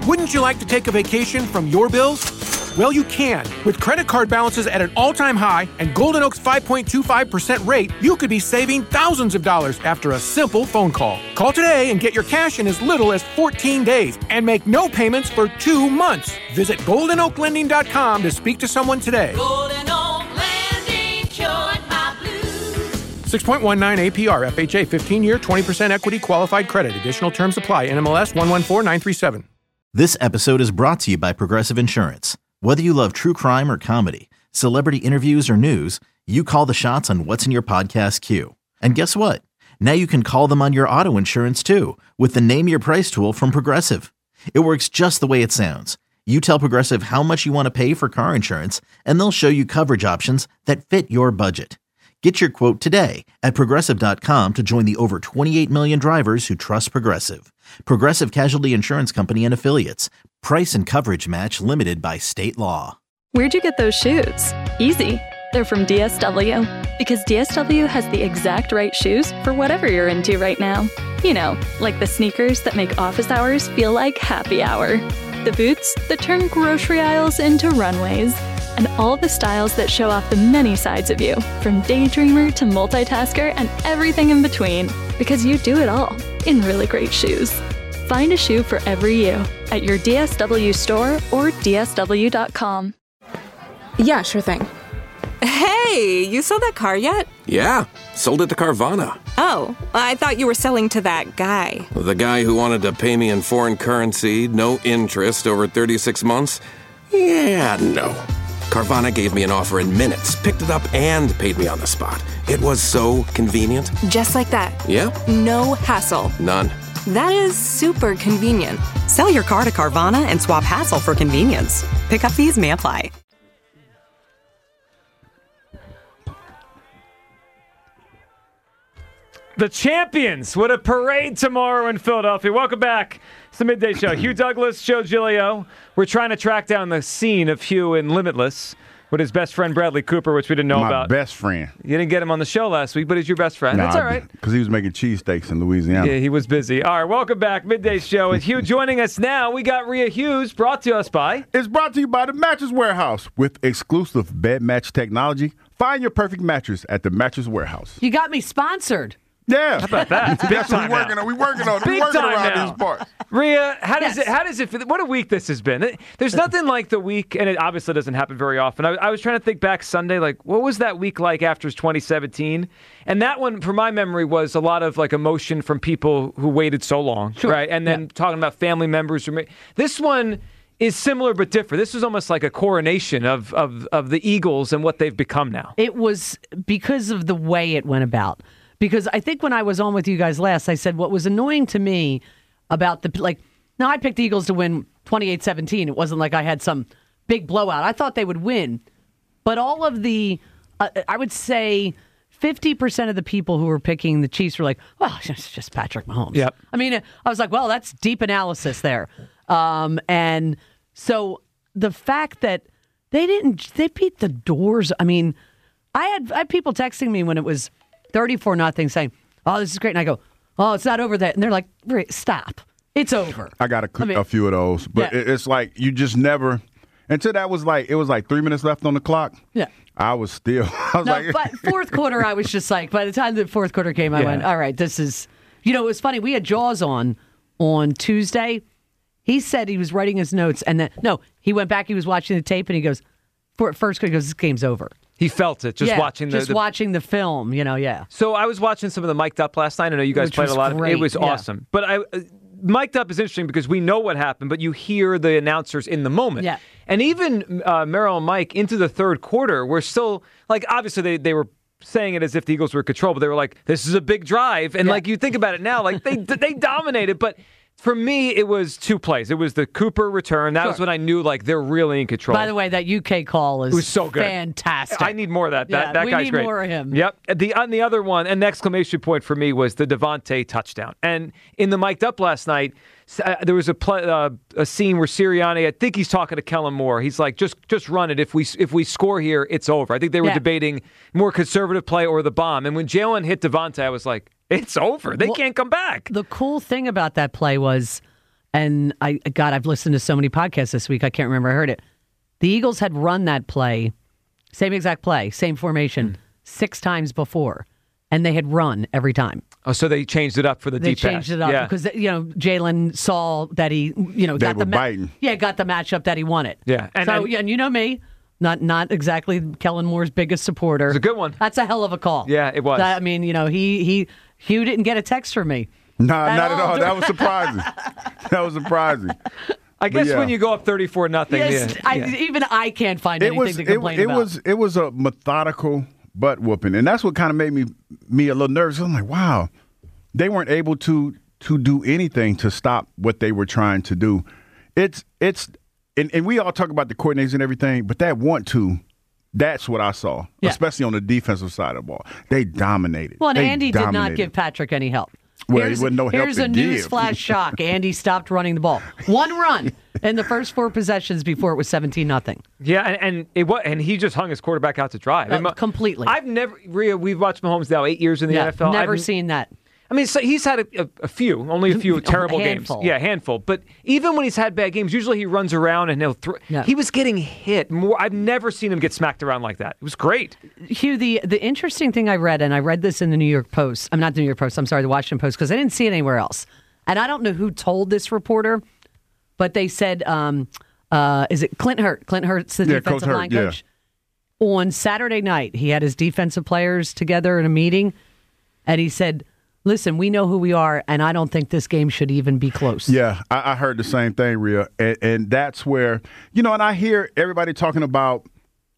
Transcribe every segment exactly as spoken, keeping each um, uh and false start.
Wouldn't you like to take a vacation from your bills? Well, you can. With credit card balances at an all-time high and Golden Oak's five point two five percent rate, you could be saving thousands of dollars after a simple phone call. Call today and get your cash in as little as fourteen days and make no payments for two months. Visit golden oak lending dot com to speak to someone today. Golden Oak Lending, cured my blues. six point one nine A P R, F H A, fifteen-year, twenty percent equity qualified credit. Additional terms apply. N M L S one one four nine three seven. This episode is brought to you by Progressive Insurance. Whether you love true crime or comedy, celebrity interviews or news, you call the shots on what's in your podcast queue. And guess what? Now you can call them on your auto insurance too with the Name Your Price tool from Progressive. It works just the way it sounds. You tell Progressive how much you want to pay for car insurance, and they'll show you coverage options that fit your budget. Get your quote today at progressive dot com to join the over twenty-eight million drivers who trust Progressive. Progressive Casualty Insurance Company and Affiliates. Price and coverage match limited by state law. Where'd you get those shoes? Easy. They're from D S W. Because D S W has the exact right shoes for whatever you're into right now. You know, like the sneakers that make office hours feel like happy hour. The boots that turn grocery aisles into runways. And all the styles that show off the many sides of you, from daydreamer to multitasker and everything in between. Because you do it all in really great shoes. Find a shoe for every you at your D S W store or D S W dot com. Yeah, sure thing. Hey, you sold that car yet? Yeah, sold it to Carvana. Oh, I thought you were selling to that guy. The guy who wanted to pay me in foreign currency, no interest, over thirty-six months? Yeah, no. Carvana gave me an offer in minutes, picked it up, and paid me on the spot. It was so convenient. Just like that. Yeah. No hassle. None. That is super convenient. Sell your car to Carvana and swap hassle for convenience. Pickup fees may apply. The champions. What a parade tomorrow in Philadelphia. Welcome back. It's the Midday Show. Hugh Douglas, Joe Giglio. We're trying to track down the scene of Hugh in Limitless with his best friend Bradley Cooper, which we didn't know My about. My best friend. You didn't get him on the show last week, but he's your best friend. Nah, That's all right. Because he was making cheesesteaks in Louisiana. Yeah, he was busy. All right, welcome back. Midday Show. And Hugh joining us now. We got Rhea Hughes, brought to us by... It's brought to you by the Mattress Warehouse. With exclusive bed match technology, find your perfect mattress at the Mattress Warehouse. You got me sponsored. Yeah. How about that? Big That's what time we working now. on. We working on it. We Big working time around now. these parts. Rhea, how does Yes. it? How does it? feel? What a week this has been. There's nothing like the week, and it obviously doesn't happen very often. I, I was trying to think back Sunday, like what was that week like after twenty seventeen? And that one, from my memory, was a lot of like emotion from people who waited so long, Sure. right? And then Yeah. talking about family members. Who this one is similar but different. This was almost like a coronation of of of the Eagles and what they've become now. It was because of the way it went about. Because I think when I was on with you guys last, I said what was annoying to me about the, like, now I picked the Eagles to win twenty-eight seventeen. It wasn't like I had some big blowout. I thought they would win. But all of the, uh, I would say fifty percent of the people who were picking the Chiefs were like, well, it's just Patrick Mahomes. Yep. I mean, I was like, well, that's deep analysis there. Um, and so the fact that they didn't, they beat the doors. I mean, I had, I had people texting me when it was thirty-four nothing saying, oh, this is great. And I go, oh, it's not over that. And they're like, stop. It's over. I got a, I mean, a few of those. But yeah. it, it's like you just never, until that was like, it was like three minutes left on the clock. Yeah. I was still, I was No, like. but fourth quarter, I was just like, by the time the fourth quarter came, I Yeah. went, all right, this is, you know, it was funny. We had Jaws on on Tuesday. He said he was writing his notes. And then, no, he went back, he was watching the tape, and he goes, for first, he goes, this game's over. He felt it just yeah, watching the just the, watching the film, you know, yeah. So I was watching some of the Mic'd Up last night. I know you guys Which played was a lot of it. great, It was yeah. awesome. But I, uh, Mic'd Up is interesting because we know what happened, but you hear the announcers in the moment. Yeah. And even uh, Merrill and Mike into the third quarter were still, like, obviously they, they were saying it as if the Eagles were in control, but they were like, this is a big drive. And, Yeah. like, you think about it now, like, they they dominated, but... For me, it was two plays. It was the Cooper return. That Sure. was when I knew, like, they're really in control. By the way, that U K call is It was so good. fantastic. I need more of that. That, Yeah, that we guy's need great. more of him. Yep. The on the other one, and the exclamation point for me was the Devontae touchdown. And in the Mic'd Up last night, uh, there was a play, uh, a scene where Sirianni, I think he's talking to Kellen Moore. He's like, just just run it. If we if we score here, it's over. I think they were Yeah. debating more conservative play or the bomb. And when Jalen hit Devontae, I was like, it's over. They Well, can't come back. The cool thing about that play was, And I, God, I've listened to so many podcasts this week. I can't remember. I heard it. The Eagles had run that play, same exact play, same formation, mm. six times before, and they had run every time. Oh, so they changed it up for the they deep pass. They changed it up yeah. because you know Jalen saw that he, you know, they got were the ma- biting. yeah, got the matchup that he wanted. Yeah, and, so and, and you know me, not not exactly Kellen Moore's biggest supporter. It's a good one. That's a hell of a call. Yeah, it was. I mean, you know, he he Hugh didn't get a text from me. No, nah, at not all. at all. That was surprising. That was surprising. I guess yeah. when you go up thirty-four nothing, yes, yeah, I, yeah. even I can't find it anything was, to it, complain it about. was it was a methodical butt whooping, and that's what kind of made me me a little nervous. I'm like, wow, they weren't able to to do anything to stop what they were trying to do. It's it's and, and we all talk about the coordinators and everything, but that want to. That's what I saw, yeah. especially on the defensive side of the ball. They dominated. Well, and they Andy dominated. did not give Patrick any help. Well, here's, he wasn't no help Here's to a give. newsflash shock. Andy stopped running the ball. One run in the first four possessions before it was seventeen nothing. Yeah, and, and it was, and he just hung his quarterback out to dry. Uh, completely. I've never, Rhea, we've watched Mahomes now eight years in the yeah, N F L. Never I've, seen that. I mean, so he's had a, a, a few, only a few terrible a handful. games. Yeah, a handful. But even when he's had bad games, usually he runs around and he'll throw. Yeah. He was getting hit more. I've never seen him get smacked around like that. It was great. Hugh, the, the interesting thing I read, and I read this in the New York Post. I'm not the New York Post. I'm sorry, the Washington Post, because I didn't see it anywhere else. And I don't know who told this reporter, but they said, um, uh, is it Clint Hurt? Clint Hurt's the yeah, defensive Coach Hurt, line yeah. coach. On Saturday night, he had his defensive players together in a meeting, and he said, listen, we know who we are, and I don't think this game should even be close. Yeah, I, I heard the same thing, Rhea. And, and that's where, you know, and I hear everybody talking about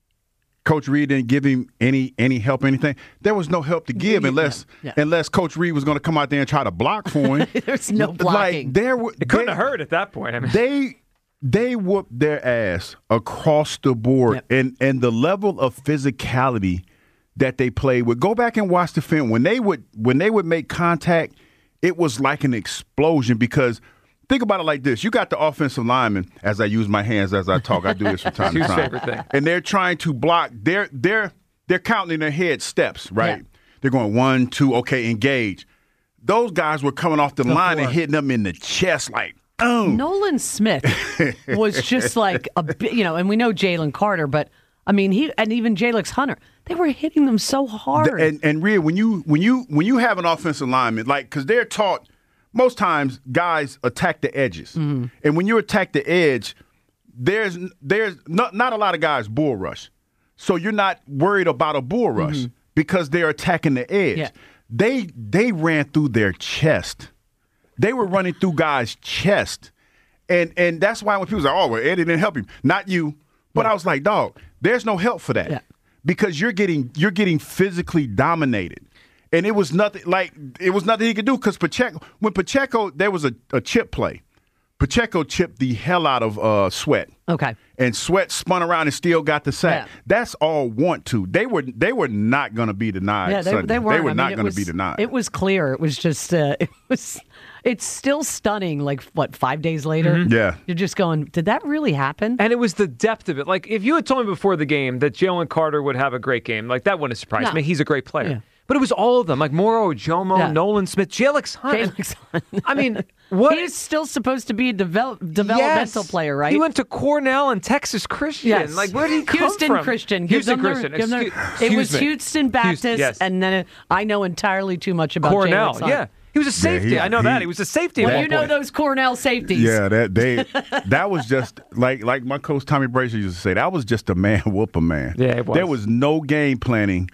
Coach Reed didn't give him any any help, anything. There was no help to give Yeah, unless yeah, yeah. unless Coach Reed was going to come out there and try to block for him. There's no blocking. Like, there were, It couldn't they, have hurt at that point. I mean, They they whooped their ass across the board, Yep. and and the level of physicality that they played with. Go back and watch the film. When they would when they would make contact, it was like an explosion because think about it like this. You got the offensive lineman, as I use my hands as I talk, I do this from time to Hugh's time. favorite thing. And they're trying to block. They're they're they're counting in their head steps, right? Yeah. They're going one, two, okay, engage. Those guys were coming off the line and hitting them in the chest like, oh. Nolan Smith was just like a bit, you know, and we know Jalen Carter, but I mean, he and even Jalix Hunter, they were hitting them so hard. And and Rhea, when you when you when you have an offensive lineman, like because they're taught most times guys attack the edges, Mm-hmm. and when you attack the edge, there's there's not not a lot of guys bull rush, so you're not worried about a bull rush Mm-hmm. because they're attacking the edge. Yeah. They they ran through their chest. They were running through guys' chest, and and that's why when people say, "Oh, well, Eddie didn't help him," not you, but I was like, "Dog, there's no help for that." Yeah. Because you're getting you're getting physically dominated, and it was nothing like it was nothing he could do. Because Pacheco, when Pacheco, there was a, a chip play, Pacheco chipped the hell out of uh, Sweat. Okay, and Sweat spun around and still got the sack. Yeah. That's all want to. They were they were not going to be denied. yeah, they, Sunday. they weren't. They were I not mean, going was- to be denied. It was clear. It was just. Uh, it was. It's still stunning. Like what? Five days later. Mm-hmm. Yeah. You're just going. Did that really happen? and it was the depth of it. Like, if you had told me before the game that Jalen Carter would have a great game, like, that wouldn't have surprised No. me. He's a great player. Yeah. But it was all of them, like Moro Ojomo, Yeah. Nolan Smith, Jalix Hunt. Jalix Hunt. I mean, what? He's still supposed to be a develop, developmental Yes. player, right? He went to Cornell and Texas Christian. Yes. Like, where did he come Houston from? Christian. Give Houston them their- Christian. give them their- Excuse- it was excuse me. Houston Baptist, Houston, yes. and then it, I know entirely too much about Cornell. Jalix Hunt. Yeah. He was a safety. he- I know he- that. He was a safety. at Well, one you know point. those Cornell safeties. Yeah, that they that was just like like my coach Tommy Brazier used to say. That was just a man whoop a man. Yeah, it was. There was no game planning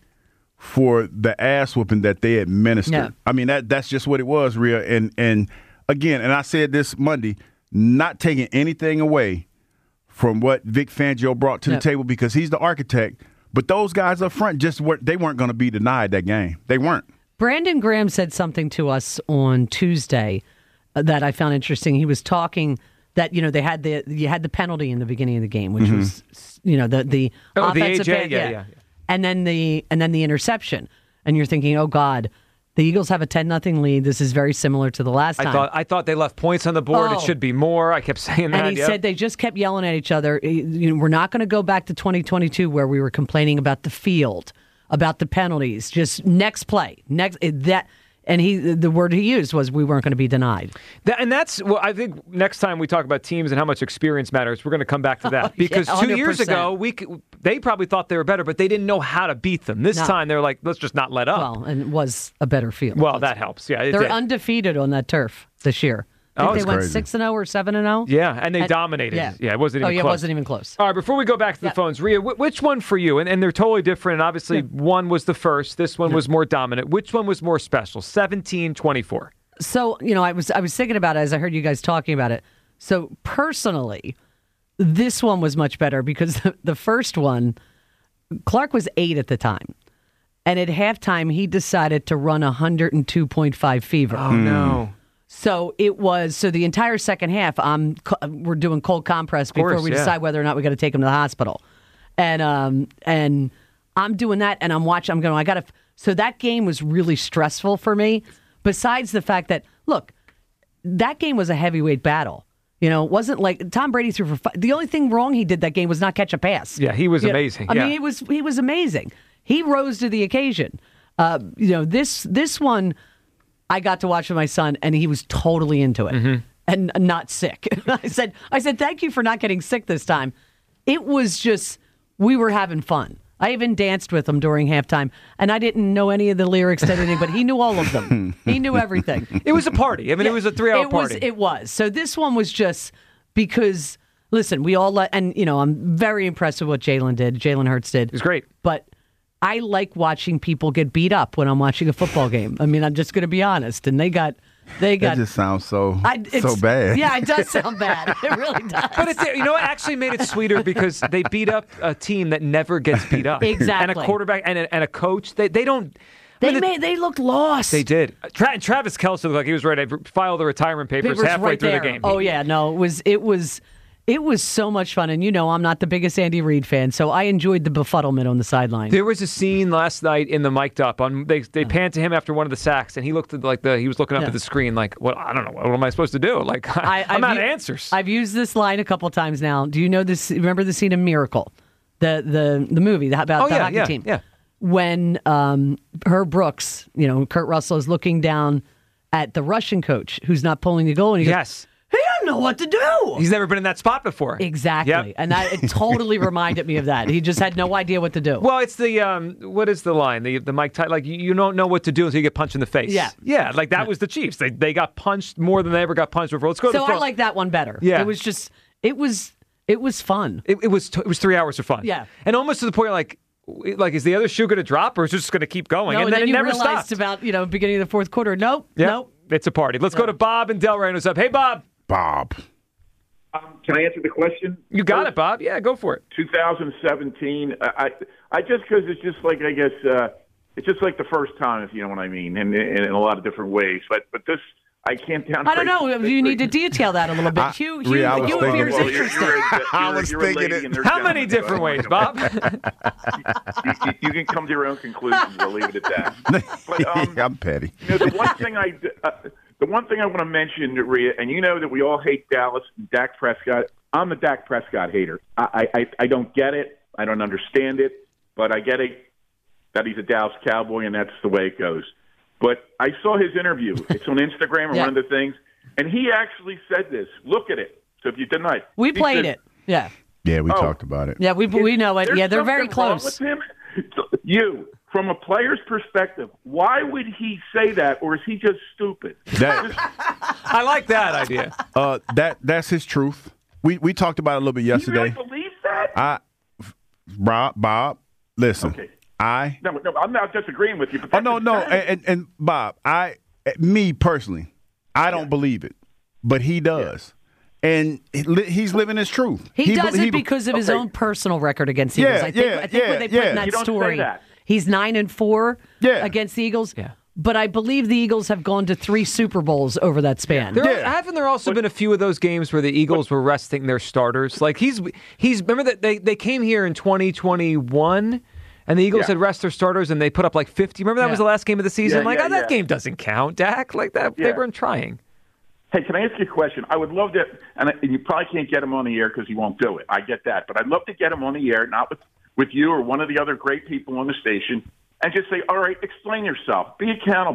for the ass whooping that they administered. Yeah. I mean that that's just what it was, Rhea. And and again, and I said this Monday, not taking anything away from what Vic Fangio brought to Yeah. the table because he's the architect. But those guys up front just weren't they weren't going to be denied that game. They weren't. Brandon Graham said something to us on Tuesday uh, that I found interesting. He was talking that you know they had the you had the penalty in the beginning of the game, which Mm-hmm. was you know the the Oh, the offensive A J? pass- Yeah, yeah, yeah. and then the and then the interception, and you're thinking, oh God, the Eagles have a ten nothing lead. This is very similar to the last I time. thought I thought they left points on the board. Oh. It should be more. I kept saying that. And he yep. said they just kept yelling at each other. You know, we're not going to go back to twenty twenty-two where we were complaining about the field, about the penalties. Just next play, next that and he the word he used was we weren't going to be denied. That, and that's well, I think next time we talk about teams and how much experience matters, we're going to come back to that Oh, because yeah, two one hundred years percent. ago we c- they probably thought they were better, but they didn't know how to beat them. This No. time they're like, let's just not let up. Well, and it was a better field. Well, that helps. Yeah, it They're did. undefeated on that turf this year. I think Oh, they it's went crazy. six and zero or seven and zero. Yeah, and they And- dominated. yeah. Yeah, it wasn't Oh, even yeah, it close. wasn't even close. All right, before we go back to the Yeah. phones, Rhea, wh- which one for you? And, and they're totally different. And obviously, one was the first. This one was more dominant. Which one was more special? seventeen twenty-four. So, you know, I was I was thinking about it as I heard you guys talking about it. So personally, this one was much better because the, the first one, Clark was eight at the time. And at halftime, he decided to run one hundred two point five fever. Oh, no. So it was, so the entire second half, I'm, we're doing cold compress before course, we yeah. decide whether or not we got to take him to the hospital. And, um, and I'm doing that and I'm watching, I'm going, I got to, so that game was really stressful for me. Besides the fact that, look, that game was a heavyweight battle. You know, it wasn't like Tom Brady threw for five. The only thing wrong he did that game was not catch a pass. Yeah, he was You know, amazing. I yeah. mean, he was he was amazing. He rose to the occasion. Uh, you know, this this one I got to watch with my son, and he was totally into it Mm-hmm. and not sick. I said, I said, thank you for not getting sick this time. It was just we were having fun. I even danced with him during halftime, and I didn't know any of the lyrics to anything, but he knew all of them. He knew everything. It was a party. I mean, it was a three-hour It was, party. it was. So this one was just because, listen, we all let, and, you know, I'm very impressed with what Jalen did. Jalen Hurts did. It was great. But I like watching people get beat up when I'm watching a football game. I mean, I'm just going to be honest. And they got, they got. That just sounds so I, it's- so bad. Yeah, it does sound bad. It really does. But it's, you know, it actually made it sweeter because they beat up a team that never gets beat up. Exactly. And a quarterback and a, and a coach. They they don't. I They mean, made. They looked lost. They did. Tra- Travis Kelce looked like he was ready to file the retirement papers, Papers halfway right through there. the game. Oh yeah, no, it was it was it was so much fun. And you know, I'm not the biggest Andy Reid fan, so I enjoyed the befuddlement on the sideline. There was a scene last night in the mic'd up on they they panned to him after one of the sacks, and he looked at like the he was looking up Yeah. at the screen like, what I don't know, what am I supposed to do? Like I, I'm I've out u- of answers. I've used this line a couple times now. Do you know this? Remember the scene in Miracle, the the the movie about Oh, the yeah, hockey yeah, team? yeah. When um, Herb Brooks, you know, Kurt Russell is looking down at the Russian coach who's not pulling the goal, and he goes, yes. "He doesn't know what to do." He's never been in that spot before. Exactly, Yep. and that it totally reminded me of that. He just had no idea what to do. Well, it's the um, what is the line? The the Mike Tyson, like you, you don't know what to do until you get punched in the face. Yeah. yeah, like that was the Chiefs. They they got punched more than they ever got punched before. Let's go. to so the I phone. like that one better. Yeah. it was just it was it was fun. It, it was t- it was three hours of fun. Yeah. and almost to the point like like is the other shoe going to drop or is it just going to keep going? No, and, then, it you never realized stopped. about you know beginning of the fourth quarter. Nope, Yep. nope. It's a party. Let's go to Bob and Delray. What's up? Hey, Bob. Bob. Um, can I answer the question? You got it, Bob. Yeah, go for it. two thousand seventeen. I, I, I just because it's just like I guess uh, it's just like the first time, if you know what I mean, and in, in a lot of different ways. But but this, I can't down. I don't know. You need to detail that a little bit. I- Hugh, Hugh, Rhea, I was Hugh thinking- appears Well, you're, interested. you're, a- you're, I was you're a thinking lady it. and they're How many gentlemen, so different I'm ways, not Bob? gonna- you, you can come to your own conclusions. I'll leave it at that. But um, I'm petty. you know, the one thing I uh, the one thing I want to mention, Rhea, and you know that we all hate Dallas and Dak Prescott. I'm a Dak Prescott hater. I, I I don't get it. I don't understand it, but I get it that he's a Dallas Cowboy and that's the way it goes. But I saw his interview. It's on Instagram or Yeah. one of the things, and he actually said this. Look at it. So if you deny it, We he played said, it. Yeah, Yeah, we Oh. talked about it. yeah. We we know it. There's Yeah, they're very something wrong close. with him. You, from a player's perspective, why would he say that, or is he just stupid? That I like that idea. uh, that that's his truth. We we talked about it a little bit You yesterday. really believe that? I, Bob, Bob, listen. Okay. I No, no, I'm not disagreeing with you. But Oh that's no, his no, stance. and, and, and Bob, I, me personally, I don't believe it, but he does, and he li- he's living his truth. He, does be- it because of his okay. own personal record against the Eagles. Yeah, I think, yeah, I think yeah, what they put yeah. in that You don't say story, that. he's nine and four Yeah. against the Eagles. Yeah. But I believe the Eagles have gone to three Super Bowls over that span. There Yeah. haven't there also been a few of those games where the Eagles were resting their starters? Like he's he's remember that they, they came here in twenty twenty-one and the Eagles Yeah. had rest their starters and they put up like fifty. Remember that Yeah. was the last game of the season? Yeah, like yeah, oh, that yeah. game doesn't count, Dak. Like that they Yeah. weren't trying. Hey, can I ask you a question? I would love to, and, I, and you probably can't get him on the air because he won't do it. I get that. But I'd love to get him on the air, not with, with you or one of the other great people on the station, and just say, all right, explain yourself. Be accountable.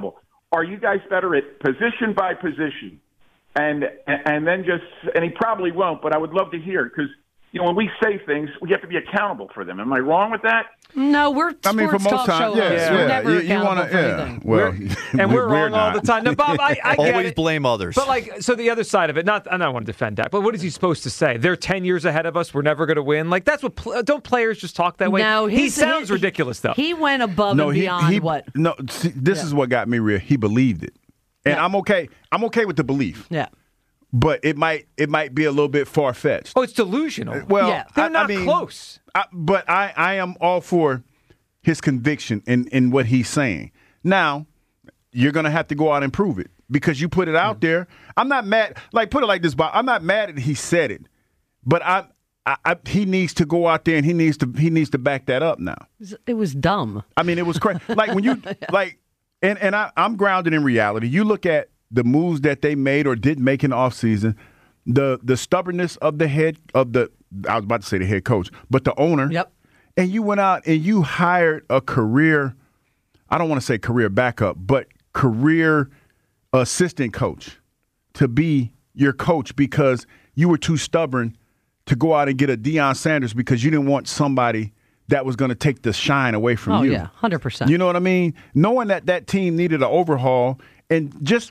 are you guys better at position by position? And and then just and he probably won't, but I would love to hear it because you know when we say things, we have to be accountable for them. Am I wrong with that? No, we're sports I mean, for most talk time, show yeah, hosts. yeah. We're never You- you accountable wanna- for yeah. anything. Well, and we're, we're wrong all not. the time. No, Bob, I, I get Always it. blame others. But like, so the other side of it, not I don't want to defend that, but what is he supposed to say? They're ten years ahead of us. We're never going to win. Like that's what pl- don't players just talk that way? No, he his- sounds his- ridiculous though. He went above no, and he, beyond he, what. No, see, this Yeah. is what got me real. He believed it, and Yeah. I'm okay. I'm okay with the belief. Yeah. But it might it might be a little bit far fetched. Oh, it's delusional. Well, Yeah. They're I, not I mean, close. I, but I, I am all for his conviction in, in what he's saying. Now, you're going to have to go out and prove it because you put it out there. I'm not mad. Like, put it like this, Bob. I'm not mad that he said it, but I, I, I he needs to go out there and he needs to he needs to back that up now. It was dumb. I mean, it was crazy. Like when you like, and and I, I'm grounded in reality. You look at the moves that they made or didn't make in the offseason, the the stubbornness of the head of the I was about to say the head coach, but the owner. Yep. And you went out and you hired a career, I don't want to say career backup, but career assistant coach to be your coach because you were too stubborn to go out and get a Deion Sanders because you didn't want somebody that was going to take the shine away from Oh, you. yeah, one hundred percent. You know what I mean? Knowing that that team needed an overhaul and just,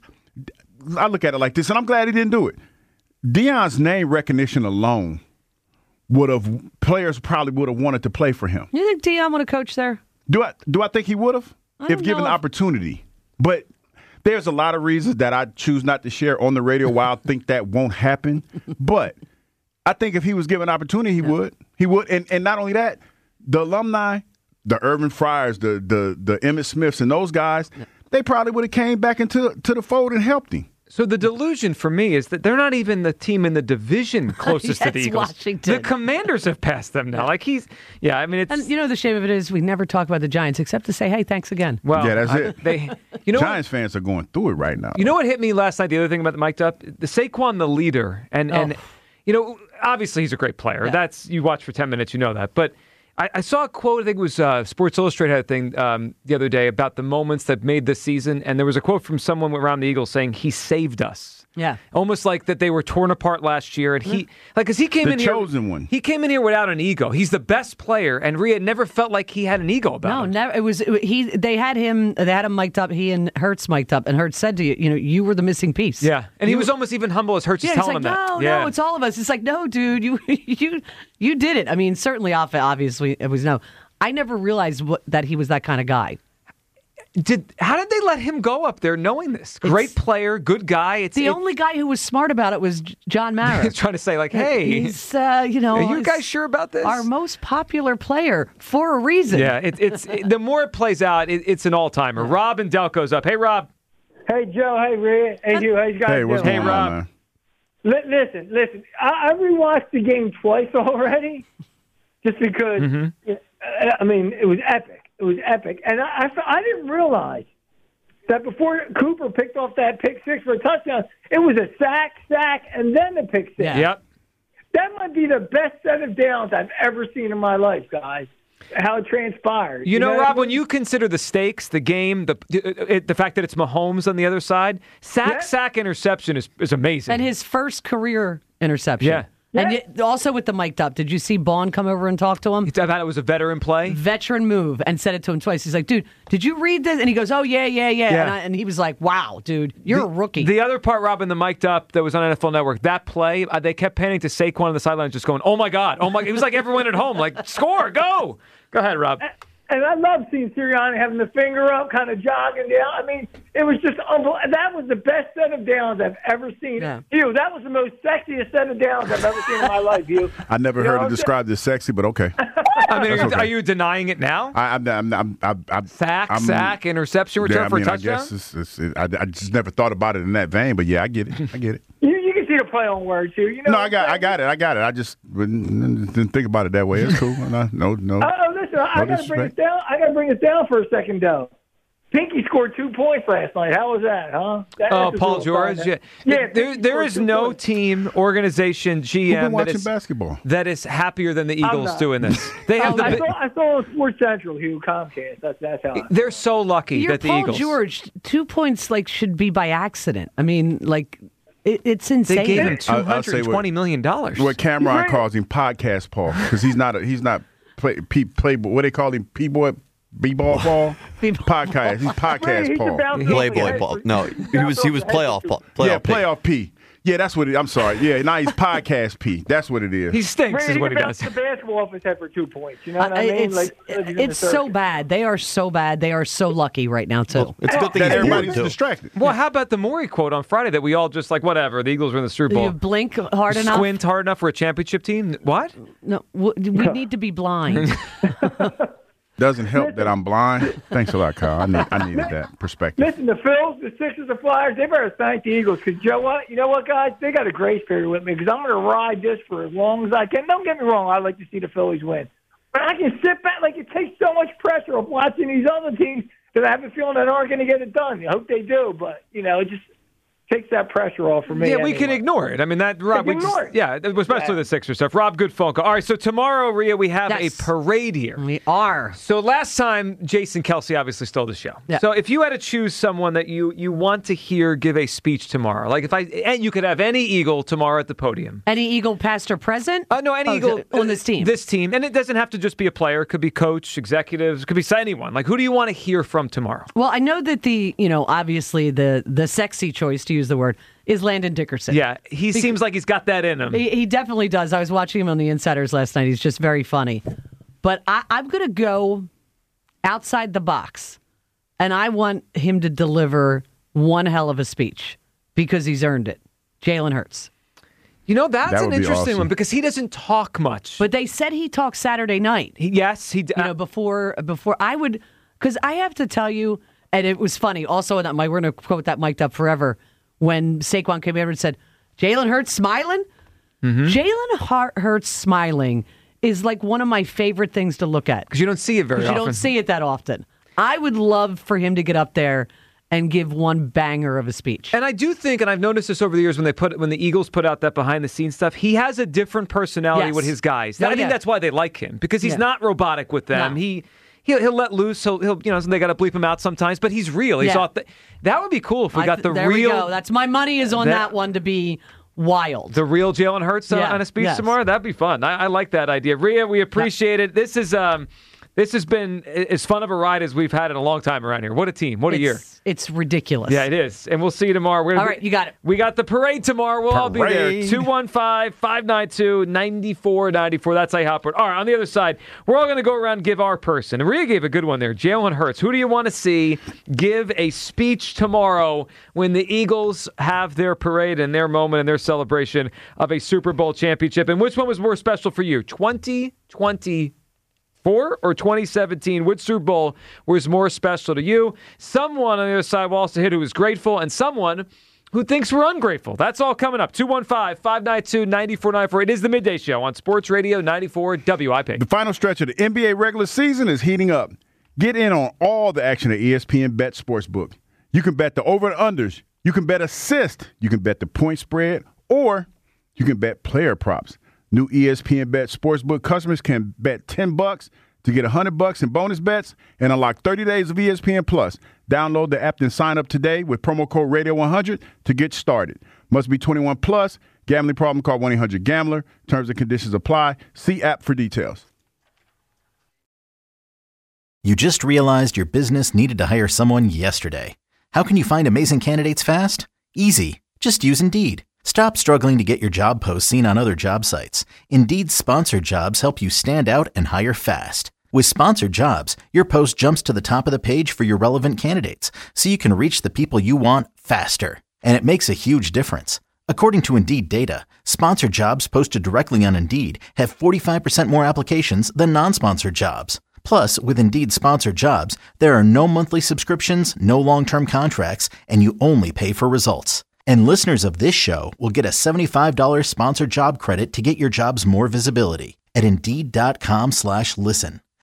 I look at it like this, and I'm glad he didn't do it. Deion's name recognition alone would have, players probably would have wanted to play for him. You think Deion would have coached there? Do I do I think he would have I if don't given know the if- opportunity? But there's a lot of reasons that I choose not to share on the radio why I think that won't happen. But I think if he was given opportunity, he would. He would, and and not only that, the alumni, the Urban Fryers, the the the Emmitt Smiths, and those guys, they probably would have came back into to the fold and helped him. So the delusion for me is that they're not even the team in the division closest to the Yes, Eagles. Washington. The Commanders have passed them now. Like he's, yeah. I mean, it's And you know the shame of it is we never talk about the Giants except to say, hey, thanks again. well, Yeah, that's I- it. They, you know, Giants fans are going through it right now. You know what hit me last night? The other thing about the mic'd up, the Saquon, the leader, and and Oh. you know, obviously he's a great player. Yeah. That's you watch for ten minutes, you know that. But I, I saw a quote. I think it was uh, Sports Illustrated had a thing um, the other day about the moments that made this season, and there was a quote from someone around the Eagles saying he saved us. Yeah. Almost like that they were torn apart last year, and he like because he came The in here chosen one. He came in here without an ego. He's the best player, and Rhea never felt like he had an ego about No, him. never. It was it, he. They had him. They had him mic'd up. He and Hertz mic'd up, and Hertz said to you, you know, you were the missing piece. Yeah, and he You was were- almost even humble as Hurts Yeah, is he's telling like, him that. no, yeah. no, it's all of us. It's like, no, dude, you, you, you did it. I mean, certainly, off obviously, it was no. I never realized what, that he was that kind of guy. Did how did they let him go up there knowing this? Great player, good guy. It's The it- only guy who was smart about it was J- John Mara. He's trying to say like, hey, he's uh, you know, are you he's guys sure about this? Our most popular player for a reason. Yeah, it, it's it, the more it plays out, it, it's an all timer. Rob and Delco's up. Hey, Rob. Hey, Joe. Hey, Red. Hey, you. How you guys Hey, what's doing? going on, man? Li- listen, listen. I, I rewatched the game twice already, just because. Mm-hmm. uh, I mean, it was epic. It was epic, and I, I, I didn't realize that before Cooper picked off that pick six for a touchdown, it was a sack, sack, and then the pick six. Yeah. Yep. That might be the best set of downs I've ever seen in my life, guys. How it transpired. You know, what I Rob, mean? when you consider the stakes, the game, the it, the fact that it's Mahomes on the other side, sack, Yeah. sack, interception is, is amazing. And his first career interception. Yeah. And Yeah. yet- also with the mic'd up, did you see Bond come over and talk to him? I thought it was a veteran play. Veteran move, and said it to him twice. He's like, dude, did you read this? And he goes, oh, yeah, yeah, yeah. Yeah. And, I, and he was like, wow, dude, you're the, a rookie. The other part, Robin, the mic'd up that was on N F L Network, that play, uh, they kept panning to Saquon on the sidelines, just going, "Oh my God, oh my!" It was like everyone at home, like, "Score, go!" Go ahead, Rob. And I love seeing Sirianni having the finger up, kind of jogging down. I mean, it was just unbelievable. That was the best set of downs I've ever seen. Yeah. Hugh, that was the most sexiest set of downs I've ever seen in my life, Hugh. I never You know heard what it I'm described as sexy, but okay. I mean, are, That's you, okay. are you denying it now? I, I'm, I'm, I'm, I'm, I'm Sack, I'm- sack, interception, return yeah, I for mean, a touchdown. I guess it's, it's, it, I, I just never thought about it in that vein, but yeah, I get it. I get it. You, you can see the play on words, Hugh. You know No, what I got, I'm I got it. I got it. I just didn't, didn't think about it that way. It's cool. No, no, no. saying? Oh, listen, I No got to bring us disrespect. down. I got to bring us down for a second, though. Pinky scored two points last night. How was that, huh? That, Oh, that's a Paul little George. fun, Yeah, yeah. there, Pinky there scored is two no points. team, organization, G M Who's been that watching is, basketball? that is happier than the I'm Eagles not. doing this. They have Oh, the. I bi- saw, I saw on Sports Central, Hugh Comcast. That's that's how. I, They're so lucky You're that the Paul Eagles. George. Two points like should be by accident. I mean, like it, it's insane. They gave him two I'll- I'll hundred say and what- twenty million dollars. What Cameron Right. calls him podcast Paul because he's not a, he's not play P, playboy. What they call him P boy B ball Paul podcast. He's podcast He's Paul. about to- Playboy Paul. No, he was he was playoff Paul. Playoff yeah, P. playoff P. Yeah, that's what it. I'm sorry. Yeah, now he's podcast P. That's what it is. He stinks, Brady, is what he can does. bounce the basketball off his head for two points. You know what Uh, I mean? it's like, like he's in the it's so circus. bad. They are so bad. They are so lucky right now too. It's a good thing that he's everybody's bored, too. distracted. Well, how about the Maury quote on Friday that we all just like, whatever, the Eagles were in the Super Bowl. You blink hard enough. Squint hard enough for a championship team? What? No, w- we need to be blind. Doesn't help that I'm blind. Thanks a lot, Kyle. I, need, I needed that perspective. Listen, the Phils, the Sixers, the Flyers, they better thank the Eagles because you know what? You know what, guys? They got a grace period with me because I'm going to ride this for as long as I can. Don't get me wrong. I like to see the Phillies win. But I can sit back. Like, it takes so much pressure of watching these other teams that I have a feeling that aren't going to get it done. I hope they do. But, you know, it just takes that pressure off for me. Yeah, we anyway. can ignore it. I mean, that Rob. We We can just, ignore it. yeah, especially Yeah. the Sixers stuff. Rob, good phone call. All right, so tomorrow, Rhea, we have Yes. a parade here. We are. So last time, Jason Kelsey obviously stole the show. Yeah. So if you had to choose someone that you you want to hear give a speech tomorrow, like if I and you could have any Eagle tomorrow at the podium. Any Eagle, past or present? Uh, no, any Oh, Eagle on this team. This team, and it doesn't have to just be a player. It could be coach, executives, it could be anyone. Like, who do you want to hear from tomorrow? Well, I know that the you know obviously the the sexy choice, to use the word, is Landon Dickerson. Yeah, he seems like he's got that in him. He, he definitely does. I was watching him on the Insiders last night. He's just very funny. But I, I'm going to go outside the box, and I want him to deliver one hell of a speech because he's earned it. Jalen Hurts. You know, that's That an would be interesting awesome. one because he doesn't talk much. But they said he talked Saturday night. He, yes, he. d- You know, before before I would, because I have to tell you, and it was funny. Also, that my we're going to quote that mic'd up forever when Saquon came over and said, "Jalen Hurts smiling." Mm-hmm. Jalen Har- Hurts smiling is like one of my favorite things to look at because you don't see it very because often. you don't see it that often. I would love for him to get up there and give one banger of a speech. And I do think, and I've noticed this over the years when they put when the Eagles put out that behind the scenes stuff, he has a different personality Yes. with his guys. Oh, I think yeah. that's why they like him because he's Yeah. not robotic with them. No. He he'll, he'll let loose. He'll, he'll you know they got to bleep him out sometimes, but he's real. He's Yeah. auth- That would be cool if we I got th- the there real. we go. That's my money is on that, that- one to be wild. The real Jalen Hurts uh, Yeah, on a speech yes. tomorrow. That'd be fun. I, I like that idea. Rhea, we appreciate it. This is um, this has been as fun of a ride as we've had in a long time around here. What a team! What a it's, year! It's ridiculous. Yeah, it is. And we'll see you tomorrow. We're gonna All right, you got it. We got the parade tomorrow. We'll all be there. Parade. two one five, five nine two, nine four nine four. That's how you hop on. All right, on the other side, we're all going to go around and give our person. And Rhea gave a good one there. Jalen Hurts. Who do you want to see give a speech tomorrow when the Eagles have their parade and their moment and their celebration of a Super Bowl championship? And which one was more special for you? twenty twenty Four or twenty seventeen, which Super Bowl was more special to you? Someone on the other side will also hit who is grateful, and someone who thinks we're ungrateful. That's all coming up. two one five, five nine two, nine four nine four. It is the Midday Show on Sports Radio ninety-four W I P. The final stretch of the N B A regular season is heating up. Get in on all the action at E S P N Bet Sportsbook. You can bet the over and unders. You can bet assist. You can bet the point spread, or you can bet player props. New E S P N Bet Sportsbook customers can bet ten bucks to get one hundred bucks in bonus bets and unlock thirty days of E S P N Plus. Download the app and sign up today with promo code Radio one hundred to get started. Must be twenty-one plus. Gambling problem, call one eight hundred gambler. Terms and conditions apply. See app for details. You just realized your business needed to hire someone yesterday. How can you find amazing candidates fast? Easy. Just use Indeed. Stop struggling to get your job posts seen on other job sites. Indeed's sponsored jobs help you stand out and hire fast. With sponsored jobs, your post jumps to the top of the page for your relevant candidates, so you can reach the people you want faster. And it makes a huge difference. According to Indeed data, sponsored jobs posted directly on Indeed have forty-five percent more applications than non-sponsored jobs. Plus, with Indeed sponsored jobs, there are no monthly subscriptions, no long-term contracts, and you only pay for results. And listeners of this show will get a seventy-five dollars sponsored job credit to get your jobs more visibility at Indeed.com slash listen.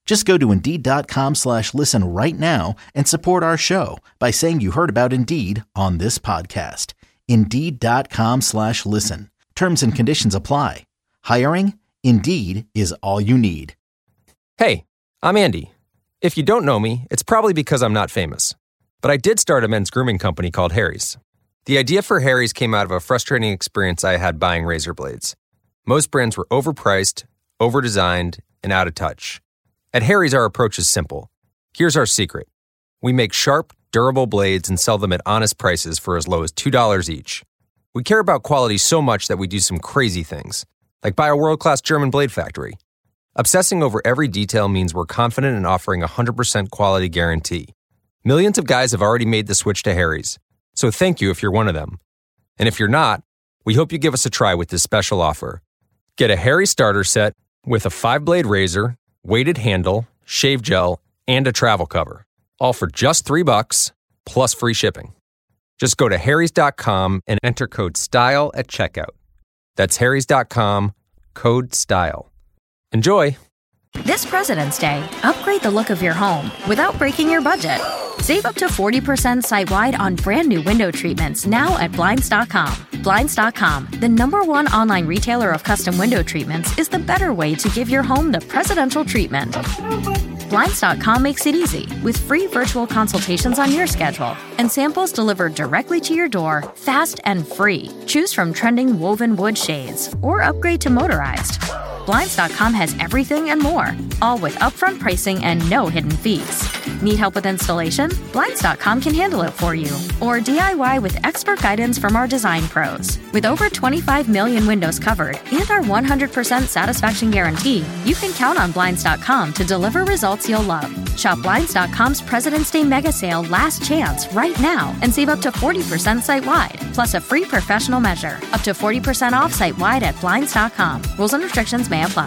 Just go to Indeed.com slash listen right now and support our show by saying you heard about Indeed on this podcast. Indeed.com slash listen. Terms and conditions apply. Hiring? Indeed is all you need. Hey, I'm Andy. If you don't know me, it's probably because I'm not famous. But I did start a men's grooming company called Harry's. The idea for Harry's came out of a frustrating experience I had buying razor blades. Most brands were overpriced, overdesigned, and out of touch. At Harry's, our approach is simple. Here's our secret. We make sharp, durable blades and sell them at honest prices for as low as two dollars each. We care about quality so much that we do some crazy things, like buy a world-class German blade factory. Obsessing over every detail means we're confident in offering a one hundred percent quality guarantee. Millions of guys have already made the switch to Harry's, so thank you if you're one of them. And if you're not, we hope you give us a try with this special offer. Get a Harry's starter set with a five-blade razor, weighted handle, shave gel, and a travel cover. All for just three bucks, plus free shipping. Just go to harrys dot com and enter code STYLE at checkout. That's harrys dot com, code STYLE. Enjoy! This President's Day, upgrade the look of your home without breaking your budget. Save up to forty percent site-wide on brand new window treatments now at Blinds dot com. Blinds dot com, the number one online retailer of custom window treatments, is the better way to give your home the presidential treatment. Blinds dot com makes it easy with free virtual consultations on your schedule and samples delivered directly to your door, fast and free. Choose from trending woven wood shades or upgrade to motorized. Blinds dot com has everything and more, all with upfront pricing and no hidden fees. Need help with installation? Blinds dot com can handle it for you. Or D I Y with expert guidance from our design pros. With over twenty-five million windows covered and our one hundred percent satisfaction guarantee, you can count on Blinds dot com to deliver results you'll love. Shop Blinds dot com's President's Day mega sale last chance right now and save up to forty percent site-wide, plus a free professional measure. Up to forty percent off site-wide at Blinds dot com. Rules and restrictions may apply.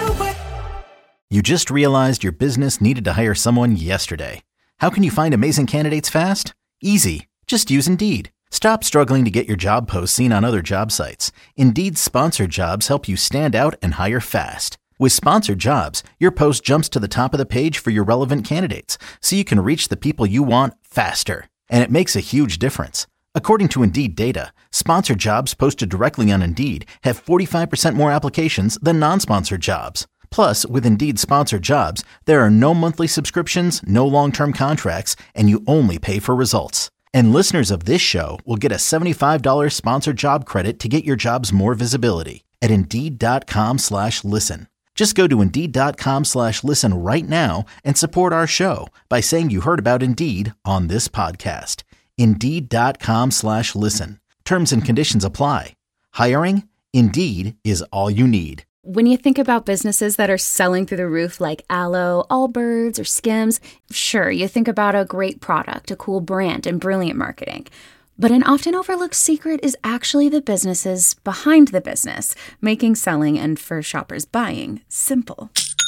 You just realized your business needed to hire someone yesterday. How can you find amazing candidates fast? Easy. Just use Indeed. Stop struggling to get your job posts seen on other job sites. Indeed's sponsored jobs help you stand out and hire fast. With sponsored jobs, your post jumps to the top of the page for your relevant candidates, so you can reach the people you want faster. And it makes a huge difference. According to Indeed data, sponsored jobs posted directly on Indeed have forty-five percent more applications than non-sponsored jobs. Plus, with Indeed sponsored jobs, there are no monthly subscriptions, no long-term contracts, and you only pay for results. And listeners of this show will get a seventy-five dollars sponsored job credit to get your jobs more visibility at Indeed.com slash listen. Just go to Indeed.com slash listen right now and support our show by saying you heard about Indeed on this podcast. Indeed.com slash listen. Terms and conditions apply. Hiring? Indeed is all you need. When you think about businesses that are selling through the roof like Aloe, Allbirds, or Skims, sure, you think about a great product, a cool brand, and brilliant marketing. But an often overlooked secret is actually the businesses behind the business, making selling and, for shoppers, buying simple.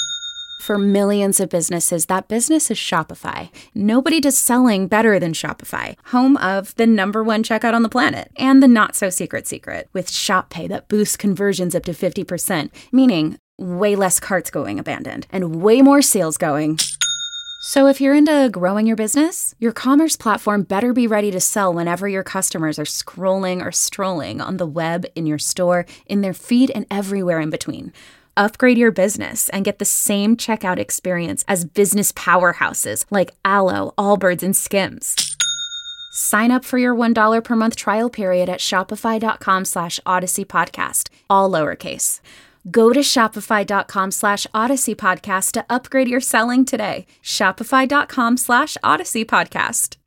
For millions of businesses, that business is Shopify. Nobody does selling better than Shopify, home of the number one checkout on the planet and the not-so-secret secret with Shop Pay that boosts conversions up to fifty percent, meaning way less carts going abandoned and way more sales going. So if you're into growing your business, your commerce platform better be ready to sell whenever your customers are scrolling or strolling on the web, in your store, in their feed, and everywhere in between. Upgrade your business and get the same checkout experience as business powerhouses like Aloe, Allbirds, and Skims. Sign up for your one dollar per month trial period at shopify.com slash Odyssey Podcast, all lowercase. Go to shopify.com slash Odyssey Podcast to upgrade your selling today. Shopify.com slash Odyssey Podcast.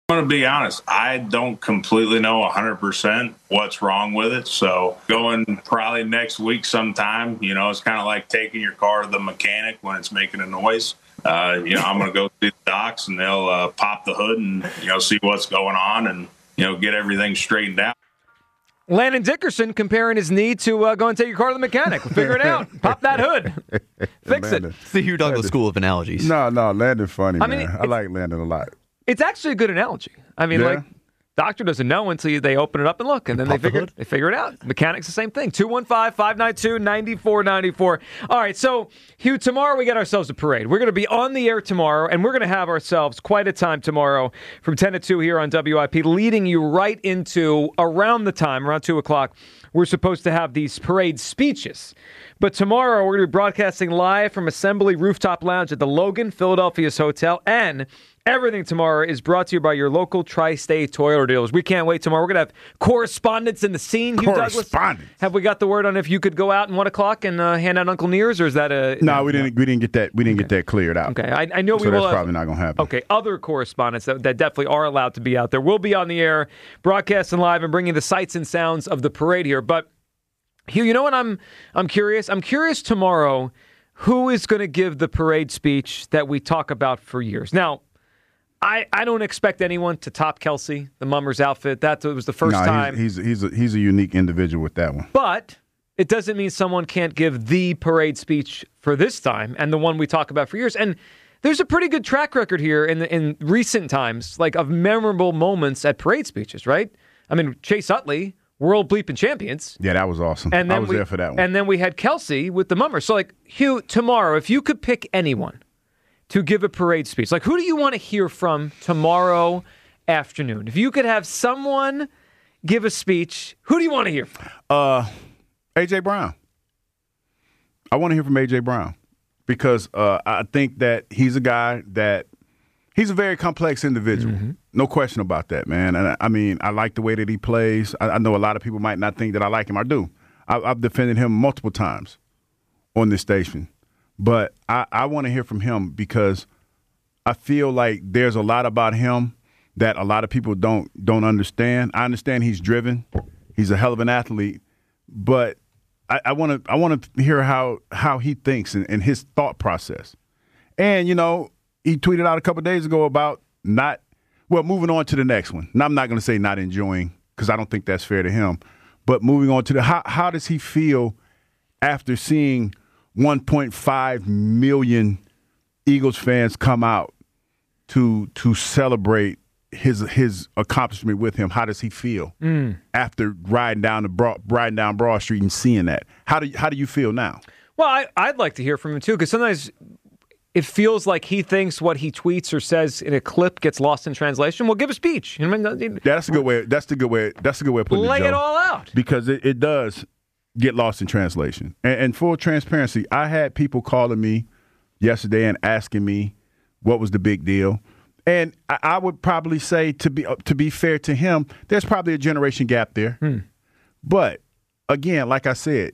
I'm going to be honest. I don't completely know one hundred percent what's wrong with it. So going probably next week sometime, you know, it's kind of like taking your car to the mechanic when it's making a noise. Uh, you know, I'm going to go see the docs and they'll uh, pop the hood and, you know, see what's going on and, you know, get everything straightened out. Landon Dickerson comparing his need to uh, go and take your car to the mechanic. We'll figure it out. Pop that hood. Fix Landon. it. It's the Hugh Douglas Landon. School of Analogies. No, no, Landon's funny, I man. mean, I like Landon a lot. It's actually a good analogy. I mean, Yeah. like, doctor doesn't know until you, they open it up and look, and then they Pop the figure hood. they figure it out. Mechanics the same thing. two one five, five nine two, nine four nine four. All right, so Hugh, tomorrow we get ourselves a parade. We're going to be on the air tomorrow, and we're going to have ourselves quite a time tomorrow from ten to two here on W I P, leading you right into around the time, around two o'clock, we're supposed to have these parade speeches. But tomorrow we're going to be broadcasting live from Assembly Rooftop Lounge at the Logan, Philadelphia's hotel, and everything tomorrow is brought to you by your local Tri-State Toyota dealers. We can't wait tomorrow. We're going to have correspondence in the scene. Hugh Douglas, Correspondence. have we got the word on if you could go out at one o'clock and uh, hand out Uncle Nears, or is that a No, we didn't. We didn't get that. We didn't get that cleared out. Okay, I, I know so we will. that's have- probably not going to happen. Okay, other correspondents that, that definitely are allowed to be out there. We'll be on the air, broadcasting live and bringing the sights and sounds of the parade here. But Hugh, you know what? I'm I'm curious. I'm curious tomorrow who is going to give the parade speech that we talk about for years. Now, I, I don't expect anyone to top Kelsey, the Mummers outfit. That was the first No, he's- time. He's he's a, he's a unique individual with that one. But it doesn't mean someone can't give the parade speech for this time and the one we talk about for years. And there's a pretty good track record here in the, in recent times, like of memorable moments at parade speeches, right? I mean, Chase Utley, world bleeping champions. Yeah, that was awesome. And then I was we, there for that one. And then we had Kelsey with the Mummers. So, like, Hugh, tomorrow, if you could pick anyone to give a parade speech, like, who do you want to hear from tomorrow afternoon? If you could have someone give a speech, who do you want to hear from? Uh, A J Brown. I want to hear from A J Brown because uh, I think that he's a guy that he's a very complex individual. Mm-hmm. No question about that, man. And I, I mean, I like the way that he plays. I, I know a lot of people might not think that I like him. I do. I, I've defended him multiple times on this station. But I, I want to hear from him because I feel like there's a lot about him that a lot of people don't don't understand. I understand he's driven. He's a hell of an athlete. But I want to I want to hear how how he thinks and, and his thought process. And, you know, he tweeted out a couple of days ago about not, well, moving on to the next one. Now, I'm not going to say not enjoying because I don't think that's fair to him. But moving on to the, how, how does he feel after seeing one point five million Eagles fans come out to to celebrate his his accomplishment with him? How does he feel Mm. after riding down the Broad, riding down Broad Street and seeing that? How do you, how do you feel now? Well, I, I'd like to hear from him too, because sometimes it feels like he thinks what he tweets or says in a clip gets lost in translation. Well, give a speech. I mean, That's a good way. That's the good way. That's a good way of putting it. lay Joe. it all out. Because it, it does get lost in translation. And, and full transparency, I had people calling me yesterday and asking me what was the big deal. And I, I would probably say, to be uh, to be fair to him, there's probably a generation gap there. Hmm. But again, like I said,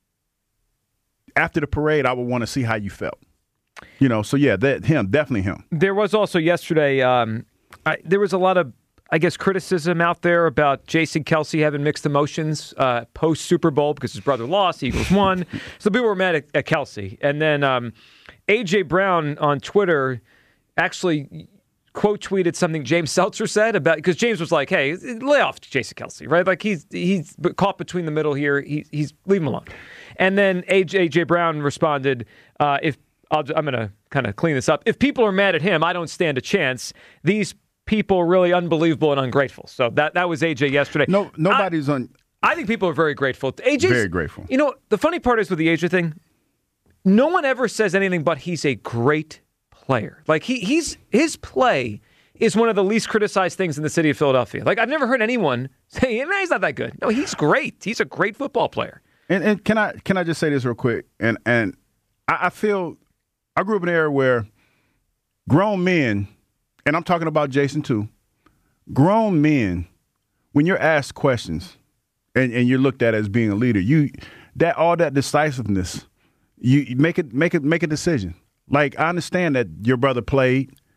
after the parade, I would want to see how you felt. You know, so yeah, that him, definitely him. There was also yesterday, um, I, there was a lot of, I guess, criticism out there about Jason Kelsey having mixed emotions uh, post Super Bowl because his brother lost, the Eagles won. So people were mad at, at Kelsey. And then um, A J Brown on Twitter actually quote tweeted something James Seltzer said about, because James was like, hey, lay off Jason Kelsey, right? Like he's he's caught between the middle here. He, he's leave him alone. And then A J Brown responded, uh, if I'll, I'm going to kind of clean this up. If people are mad at him, I don't stand a chance. These people are really unbelievable and ungrateful. So that that was A J yesterday. No, nobody's I, on. I think people are very grateful. A J's Very grateful. You know, the funny part is with the A J thing, no one ever says anything but he's a great player. Like he he's his play is one of the least criticized things in the city of Philadelphia. Like I've never heard anyone say, "Man, he's not that good." No, he's great. He's a great football player. And, and can I can I just say this real quick? And and I, I feel I grew up in an era where grown men, and I'm talking about Jason too, grown men, when you're asked questions and, and you're looked at as being a leader, you that all that decisiveness, you you make it make it make a decision. Like I understand that your brother played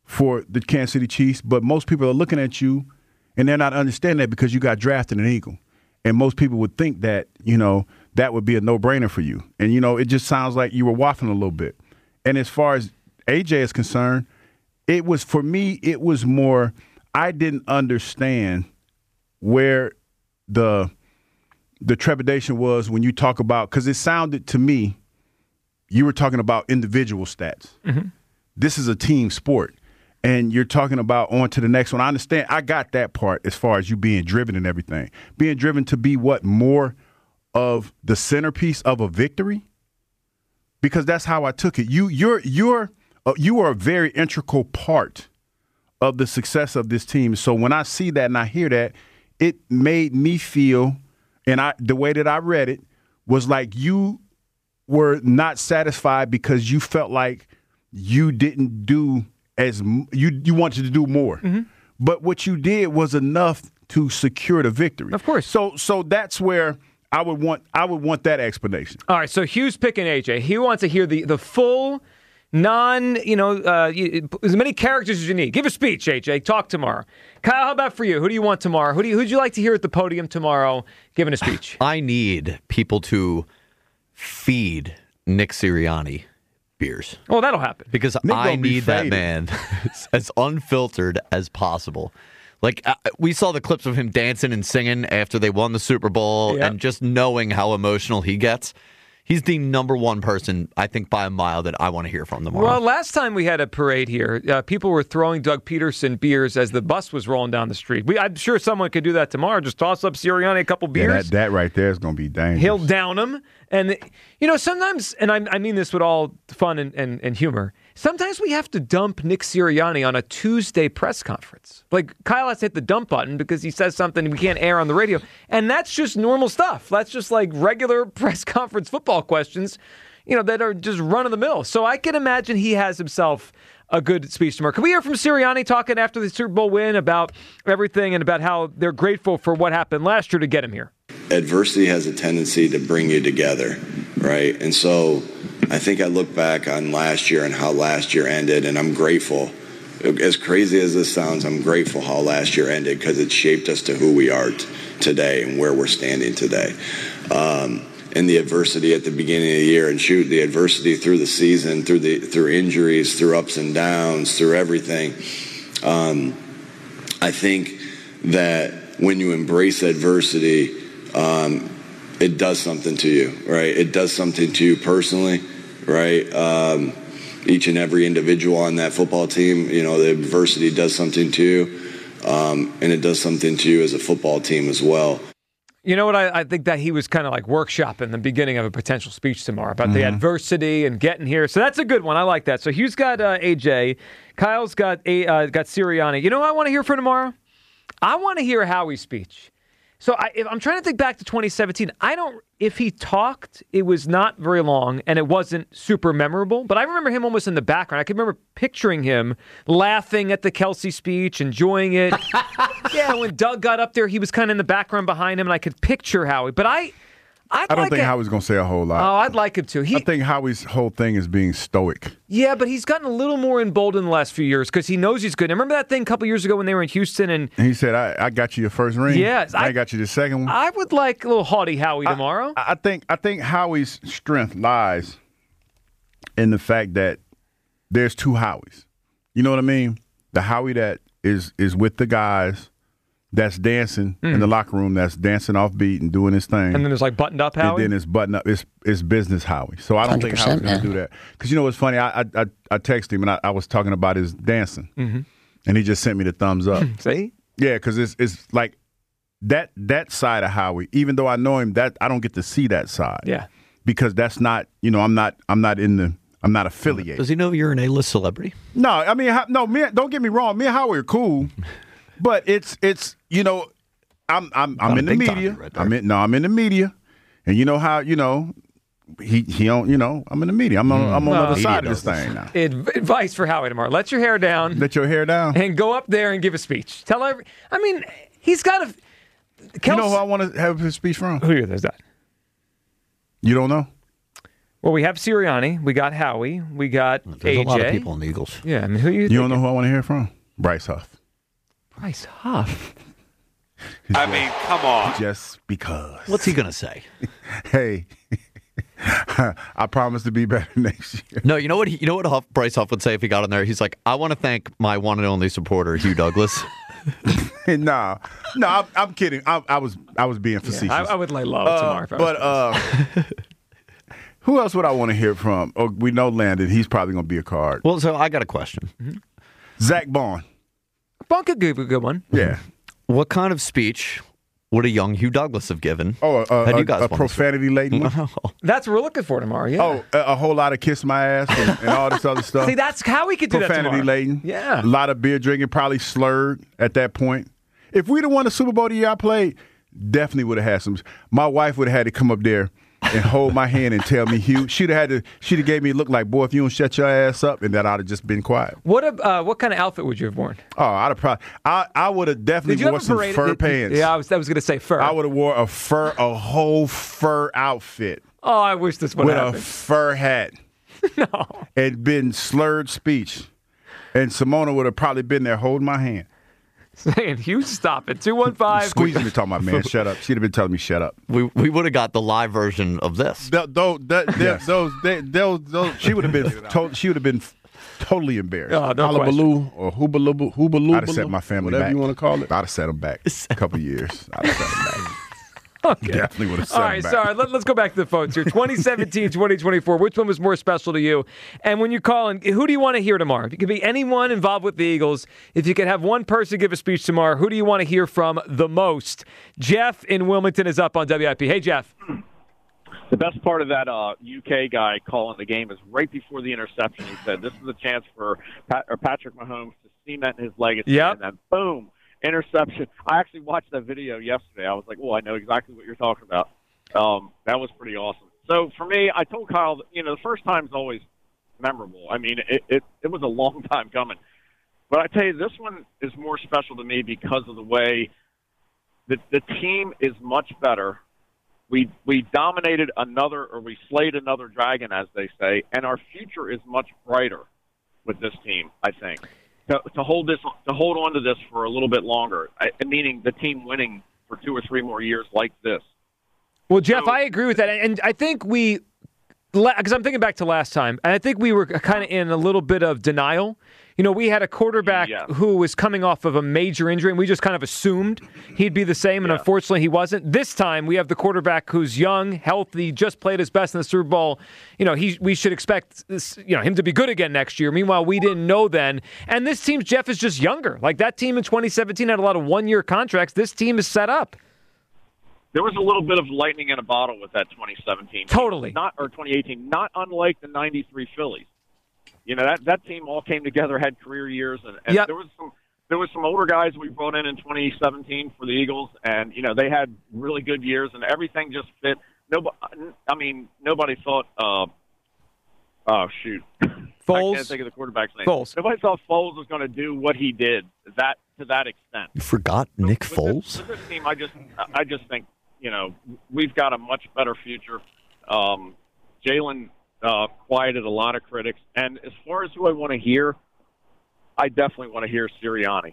for the Kansas City Chiefs, but most people are looking at you and they're not understanding that because you got drafted an Eagle. And most people would think that, you know, that would be a no-brainer for you. And, you know, it just sounds like you were waffling a little bit. And as far as A J is concerned, it was, for me, it was more, I didn't understand where the the trepidation was when you talk about, because it sounded to me, you were talking about individual stats. Mm-hmm. This is a team sport. And you're talking about on to the next one. I understand. I got that part as far as you being driven and everything. Being driven to be what? More of the centerpiece of a victory? Because that's how I took it. You, you're, you're, uh, you are a very integral part of the success of this team. So when I see that and I hear that, it made me feel, and I the way that I read it was like you were not satisfied because you felt like you didn't do as you you wanted to do more. Mm-hmm. But what you did was enough to secure the victory. Of course. So so that's where I would want I would want that explanation. All right, so Hugh's picking A J. He wants to hear the the full non, you know, uh, as many characters as you need. Give a speech, A J. Talk tomorrow. Kyle, how about for you? Who do you want tomorrow? Who do you, who'd you like to hear at the podium tomorrow giving a speech? I need people to feed Nick Sirianni beers. Well, that'll happen. Because Nick I gonna be need that faded. man as unfiltered as possible. Like, uh, we saw the clips of him dancing and singing after they won the Super Bowl, Yep. and just knowing how emotional he gets. He's the number one person, I think, by a mile that I want to hear from tomorrow. Well, last time we had a parade here, uh, people were throwing Doug Peterson beers as the bus was rolling down the street. We, I'm sure someone could do that tomorrow. Just toss up Sirianni a couple Yeah, beers. that, that right there is going to be dangerous. He'll down them. And, you know, sometimes, and I, I mean this with all fun and, and, and humor, sometimes we have to dump Nick Sirianni on a Tuesday press conference. Like, Kyle has to hit the dump button because he says something we can't air on the radio. And that's just normal stuff. That's just like regular press conference football questions, you know, that are just run-of-the-mill. So I can imagine he has himself a good speech tomorrow. Can we hear from Sirianni talking after the Super Bowl win about everything and about how they're grateful for what happened last year to get him here? Adversity has a tendency to bring you together, right? And so I think I look back on last year and how last year ended, and I'm grateful. As crazy as this sounds, I'm grateful how last year ended because it shaped us to who we are t- today and where we're standing today. Um, and the adversity at the beginning of the year, and shoot, the adversity through the season, through the through injuries, through ups and downs, through everything. Um, I think that when you embrace adversity, um, it does something to you, right? It does something to you personally, right? Um, each and every individual on that football team, you know, the adversity does something to you, um, and it does something to you as a football team as well. You know what? I, I think that he was kind of like workshopping the beginning of a potential speech tomorrow about the Mhm. adversity and getting here. So that's a good one. I like that. So Hugh's got uh, A J, Kyle's got a uh, got Sirianni. You know what I want to hear for tomorrow? I want to hear Howie's speech. So I, if, I'm trying to think back to twenty seventeen. I don't. If he talked, it was not very long and it wasn't super memorable. But I remember him almost in the background. I can remember picturing him laughing at the Kelsey speech, enjoying it. Yeah, when Doug got up there, he was kind of in the background behind him, and I could picture Howie. But I, I'd I don't like think a- Howie's going to say a whole lot. Oh, I'd like him to. He, I think Howie's whole thing is being stoic. yeah, but he's gotten a little more emboldened the last few years because he knows he's good. And remember that thing a couple years ago when they were in Houston and And he said, I, I got you your first ring. Yes, I, I- got you the second one. I would like a little haughty Howie tomorrow. I think I think Howie's strength lies in the fact that there's two Howies. You know what I mean? The Howie that is is with the guys, that's dancing in the locker room, that's dancing off beat and doing his thing. And then there's like buttoned up Howie. And then it's button up. It's it's business Howie. So I don't think Howie's going to do that. Because you know what's funny? I I I, I texted him and I, I was talking about his dancing, Mhm. and he just sent me the thumbs up. See? Yeah, because it's it's like that that side of Howie. Even though I know him, that I don't get to see that side. Yeah. Because that's not you know I'm not I'm not in the I'm not affiliated. Does he know you're an A-list celebrity? No, I mean Ho- no. Me, don't get me wrong. Me and Howie are cool, but it's it's you know I'm I'm I'm Not in a the big media. time right there. I'm in no. I'm in the media, and you know how you know he he don't you know I'm in the media. I'm on I'm on the Well, other media side of this knows thing now. Ad- advice for Howie tomorrow: let your hair down, Let your hair down. and go up there and give a speech. Tell every. I mean, he's got a. You know who I want to have his speech from? Who is that? You don't know? Well, we have Sirianni. We got Howie. We got There's A J. a lot of people in the Eagles. Yeah, I mean, who you? You don't know who I want to hear from? Bryce Huff. Bryce Huff. I mean, come on. Just because. What's he gonna say? Hey, I promise to be better next year. No, you know what? He, you know what Huff, Bryce Huff would say if he got on there. He's like, "I want to thank my one and only supporter, Hugh Douglas." nah, no, I'm, I'm kidding. I, I was I was being facetious. Yeah, I, I would lay low Uh, tomorrow. If I was but uh, who else would I want to hear from? Oh, we know Landon. He's probably going to be a card. Well, so I got a question. Mm-hmm. Zach Bond. Bond could give a good one. Yeah. What kind of speech would a young Hugh Douglas have given? Oh, uh, Had a, you guys a won this profanity laden one. That's what we're looking for tomorrow. Yeah. Oh, a, a whole lot of kiss my ass and, and all this other stuff. See, that's how we could do that Profanity tomorrow. laden. Yeah. A lot of beer drinking, probably slurred at that point. If we'd have won the Super Bowl the year I played, definitely would have had some. My wife would have had to come up there and hold my hand and tell me, Hugh. She'd have had to. She'd have gave me a look like, boy, if you don't shut your ass up, and that I'd have just been quiet. What a, uh, what kind of outfit would you have worn? Oh, I'd have probably. I I would have definitely Did you wore ever some parade- fur did- pants. Yeah, I was. I was going to say fur. I would have wore a fur, a whole fur outfit. Oh, I wish this would with happen. a fur hat. No. And been slurred speech, and Simona would have probably been there holding my hand. Saying, Hugh, stop it. two one five. Squeezing me, talking about, man, shut up. She'd have been telling me, shut up. We we would have got the live version of this. Th- Those, that, that- Yes. those, they, those, those, she would have been, to, she would have been totally embarrassed. Oh, no Hullabaloo or hoobaloo, hoobaloo. I'd have set my family whatever back. you wanna call it. I'd have set them back a couple years. I'd have set them back. Okay. Definitely would have set All them right, back. sorry. Let, let's go back to the phones here. twenty seventeen, twenty twenty-four. Which one was more special to you? And when you call in, who do you want to hear tomorrow? If it could be anyone involved with the Eagles, if you could have one person give a speech tomorrow, who do you want to hear from the most? Jeff in Wilmington is up on W I P. Hey, Jeff. The best part of that uh, U K guy calling the game is right before the interception. He said, "This is a chance for Pat, or Patrick Mahomes to cement his legacy." Yep. And then, boom, interception. I actually watched that video yesterday. I was like, "Oh, I know exactly what you're talking about." Um, that was pretty awesome. So for me, I told Kyle, that, you know, the first time is always memorable. I mean, it, it it was a long time coming, but I tell you, this one is more special to me because of the way the the team is much better. We we dominated another, or we slayed another dragon, as they say, and our future is much brighter with this team. I think to, to hold this, to hold on to this for a little bit longer, I, meaning the team winning for two or three more years like this. Well, Jeff, I agree with that. And I think we, because I'm thinking back to last time, and I think we were kind of in a little bit of denial. You know, we had a quarterback Yeah. who was coming off of a major injury, and we just kind of assumed he'd be the same, and unfortunately he wasn't. This time, we have the quarterback who's young, healthy, just played his best in the Super Bowl. You know, he we should expect this, you know, him to be good again next year. Meanwhile, we didn't know then. And this team, Jeff, is just younger. Like that team in twenty seventeen had a lot of one-year contracts. This team is set up. There was a little bit of lightning in a bottle with that twenty seventeen. Totally. Not or twenty eighteen, not unlike the ninety-three Phillies. You know, that, that team all came together, had career years, and, and Yep. there was some there was some older guys we brought in in twenty seventeen for the Eagles, and you know they had really good years, and everything just fit. Nobody, I mean, nobody thought. Uh, oh shoot, Foles? I can't think of the quarterback's name. Foles. Nobody thought Foles was going to do what he did that to that extent. You forgot Nick With Foles? this, with this team, I just, I just think, you know, we've got a much better future. Um, Jalen uh, quieted a lot of critics, and as far as who I want to hear, I definitely want to hear Sirianni,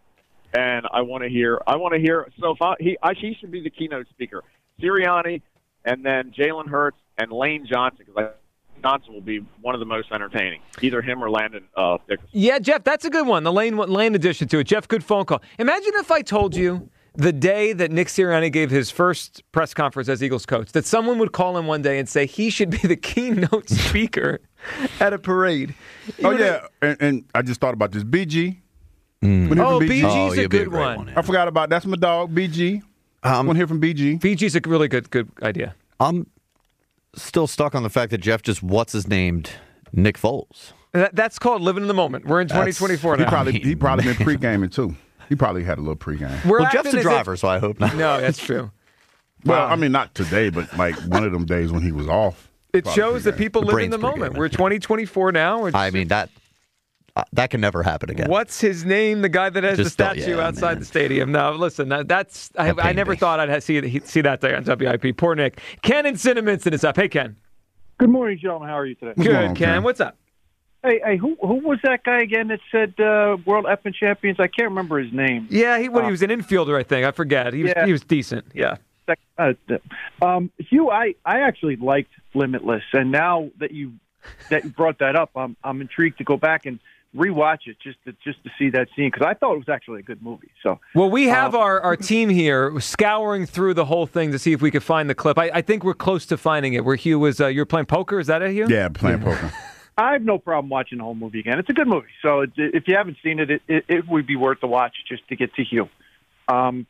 and I want to hear, I want to hear. So if I, he, I, he should be the keynote speaker, Sirianni, and then Jalen Hurts and Lane Johnson, because I Johnson will be one of the most entertaining, either him or Landon uh, Dickerson. Yeah, Jeff, that's a good one. The Lane Lane addition to it. Jeff, good phone call. Imagine if I told you the day that Nick Sirianni gave his first press conference as Eagles coach, that someone would call him one day and say he should be the keynote speaker at a parade. You Oh would- yeah, and, and I just thought about this. B G. Mm. Wanna hear Oh, from B G's Oh, a you'd be a good great one. one, yeah. I forgot about that's my dog, B G. Um, Want to hear from B G? B G's a really good good idea. I'm still stuck on the fact that Jeff just what's his named Nick Foles. That, that's called living in the moment. We're in twenty twenty-four He now. probably he probably been pre-gaming too. He probably had a little pre-game. We're well, Jeff's acting a as if- driver, so I hope not. No, that's true. Well, I mean, not today, but like one of them days when he was off. It Probably shows that pre-game. people The live in brain's the moment. pre-gaming. We're twenty twenty-four now. We're I mean that uh, that can never happen again. What's his name? The guy that has Just the don't- statue yeah, outside man. the stadium. No, listen, that, that's I, That I pained never me. thought I'd have- see see that there on W I P. Poor Nick. Ken in Cinnaminson is up. Hey, Ken. Good morning, gentlemen. How are you today? Good, Ken. What's up? Hey, hey, who who was that guy again that said uh, World Effing Champions? I can't remember his name. Yeah, he when Uh, he was an infielder, I think. I forget. He was Yeah. he was decent. Yeah. Uh, um, Hugh, I, I actually liked Limitless, and now that you that you brought that up, I'm I'm intrigued to go back and rewatch it just to just to see that scene because I thought it was actually a good movie. So Well, we have um, our, our team here scouring through the whole thing to see if we could find the clip. I, I think we're close to finding it. Where Hugh was, uh, you're playing poker. Is that it, Hugh? Yeah, playing poker. I have no problem watching the whole movie again. It's a good movie. So it, if you haven't seen it, it, it, it would be worth the watch just to get to Hugh. Um,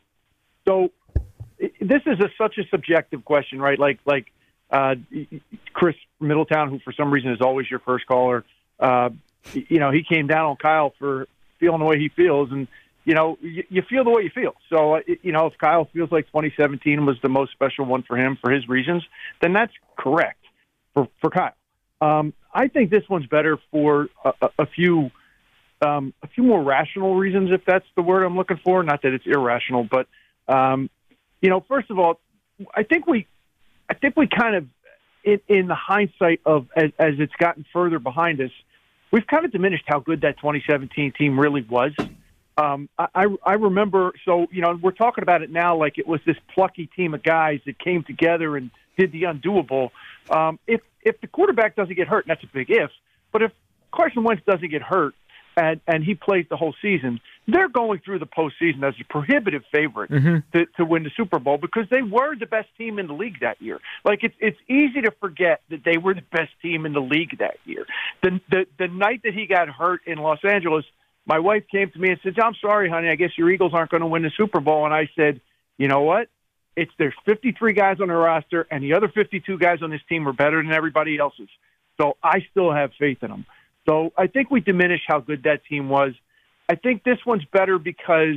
so it, this is a, such a subjective question, right? Like like uh, Chris Middletown, who for some reason is always your first caller. Uh, you know, he came down on Kyle for feeling the way he feels, and you know, you, you feel the way you feel. So, uh, you know, if Kyle feels like twenty seventeen was the most special one for him for his reasons, then that's correct for for Kyle. Um, I think this one's better for a, a, a few um, a few more rational reasons, if that's the word I'm looking for. Not that it's irrational, but um, you know, first of all, I think we I think we kind of in, in the hindsight of as, as it's gotten further behind us, we've kind of diminished how good that twenty seventeen team really was. Um, I, I remember, so, you know, we're talking about it now like it was this plucky team of guys that came together and did the undoable. Um, if if the quarterback doesn't get hurt, and that's a big if, but if Carson Wentz doesn't get hurt and, and he plays the whole season, they're going through the postseason as a prohibitive favorite mm-hmm. to, to win the Super Bowl because they were the best team in the league that year. Like, it's it's easy to forget that they were the best team in the league that year. The, the, the night that he got hurt in Los Angeles, my wife came to me and said, I'm sorry, honey, I guess your Eagles aren't going to win the Super Bowl. And I said, you know what? It's there's fifty-three guys on the roster, and the other fifty-two guys on this team are better than everybody else's. So I still have faith in them. So I think we diminish how good that team was. I think this one's better because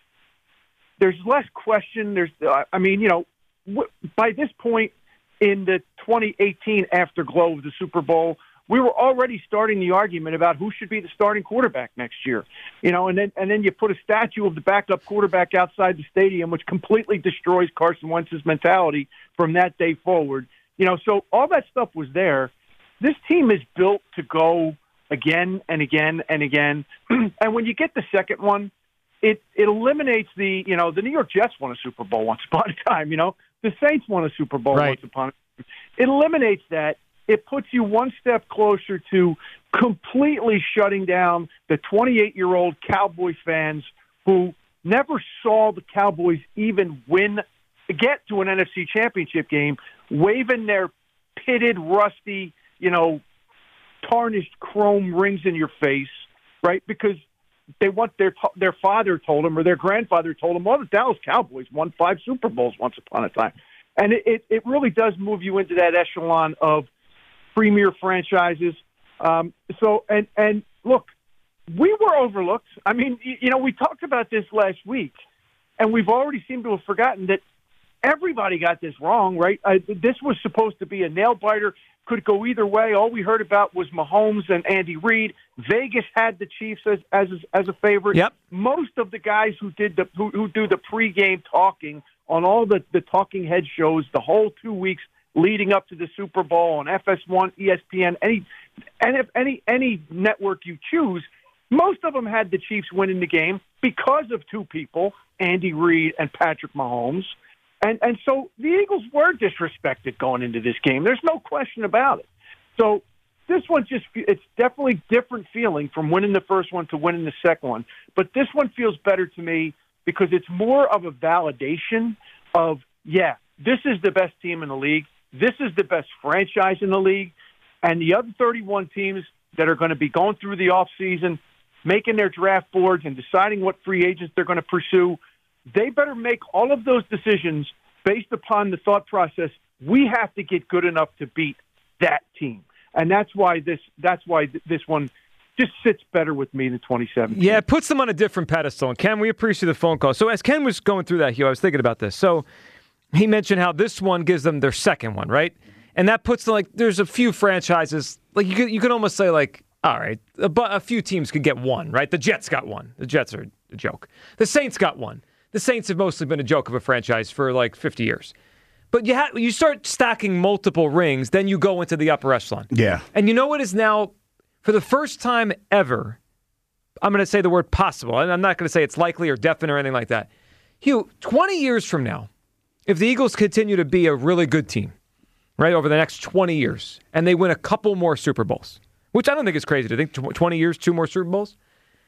there's less question. There's, I mean, you know, by this point in the twenty eighteen afterglow of the Super Bowl, we were already starting the argument about who should be the starting quarterback next year. You know, and then and then you put a statue of the backup quarterback outside the stadium, which completely destroys Carson Wentz's mentality from that day forward. You know, so all that stuff was there. This team is built to go again and again and again. And when you get the second one, it it eliminates the, you know, the New York Jets won a Super Bowl once upon a time, you know. The Saints won a Super Bowl right. once upon a time. It eliminates that. It puts you one step closer to completely shutting down the twenty-eight-year-old Cowboys fans who never saw the Cowboys even win, get to an N F C Championship game, waving their pitted, rusty, you know, tarnished chrome rings in your face, right? Because they want their their father told them or their grandfather told them, well, the Dallas Cowboys won five Super Bowls once upon a time. And it, it, it really does move you into that echelon of premier franchises. Um, so, and, and look, we were overlooked. I mean, you, you know, we talked about this last week, and we've already seemed to have forgotten that everybody got this wrong, right? Uh, this was supposed to be a nail-biter, could go either way. All we heard about was Mahomes and Andy Reid. Vegas had the Chiefs as as, as a favorite. Yep. Most of the guys who did the who, who do the pregame talking on all the, the talking head shows the whole two weeks leading up to the Super Bowl on F S one, E S P N, any any any any network you choose, most of them had the Chiefs winning the game because of two people, Andy Reid and Patrick Mahomes. And and so the Eagles were disrespected going into this game. There's no question about it. So this one just, it's definitely different feeling from winning the first one to winning the second one. But this one feels better to me because it's more of a validation of, yeah, this is the best team in the league. This is the best franchise in the league. And the other thirty-one teams that are going to be going through the offseason, making their draft boards and deciding what free agents they're going to pursue, they better make all of those decisions based upon the thought process, we have to get good enough to beat that team. And that's why this that's why this one just sits better with me than twenty seventeen. Yeah, it puts them on a different pedestal. And Ken, we appreciate the phone call. So as Ken was going through that, Hugh, I was thinking about this. So he mentioned how this one gives them their second one, right? And that puts them, like, there's a few franchises, like you could, you could almost say, like, all right, a, a few teams could get one, right? The Jets got one. The Jets are a joke. The Saints got one. The Saints have mostly been a joke of a franchise for like fifty years. But you ha- you start stacking multiple rings, then you go into the upper echelon. Yeah. And you know what is now, for the first time ever, I'm going to say the word possible, and I'm not going to say it's likely or definite or anything like that. Hugh, twenty years from now, if the Eagles continue to be a really good team, right, over the next twenty years, and they win a couple more Super Bowls, which I don't think is crazy to think, twenty years, two more Super Bowls.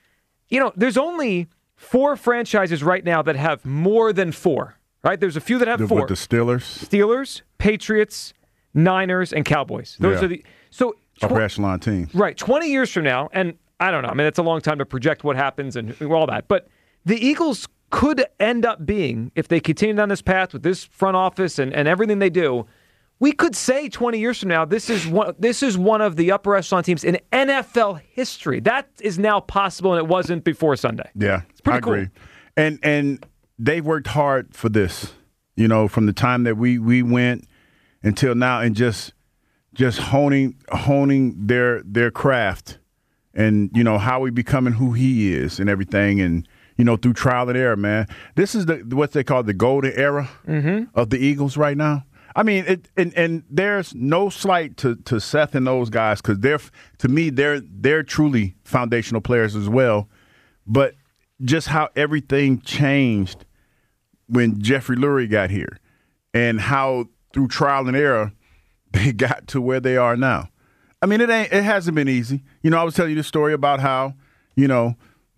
You know, there's only four franchises right now that have more than four, right? There's a few that have the, four. What, the Steelers? Steelers, Patriots, Niners, and Cowboys. Those yeah. are the so tw- upper echelon teams. Right, twenty years from now, and I don't know. I mean, it's a long time to project what happens and all that. But the Eagles could end up being, if they continue down this path with this front office and, and everything they do, we could say twenty years from now, this is one, this is one of the upper echelon teams in N F L history. That is now possible, and it wasn't before Sunday. Yeah, it's pretty I cool. agree. And and they've worked hard for this, you know, from the time that we, we went until now, and just just honing honing their their craft. And, you know, how we becoming who he is and everything. And, you know, through trial and error, man. This is the what they call the golden era mm-hmm. of the Eagles right now. I mean, it, and, and there's no slight to, to Seth and those guys because they're, to me, they're they're truly foundational players as well. But just how everything changed when Jeffrey Lurie got here and how through trial and error they got to where they are now. I mean, it ain't. It hasn't been easy. You know, I was telling you the story about how, you know,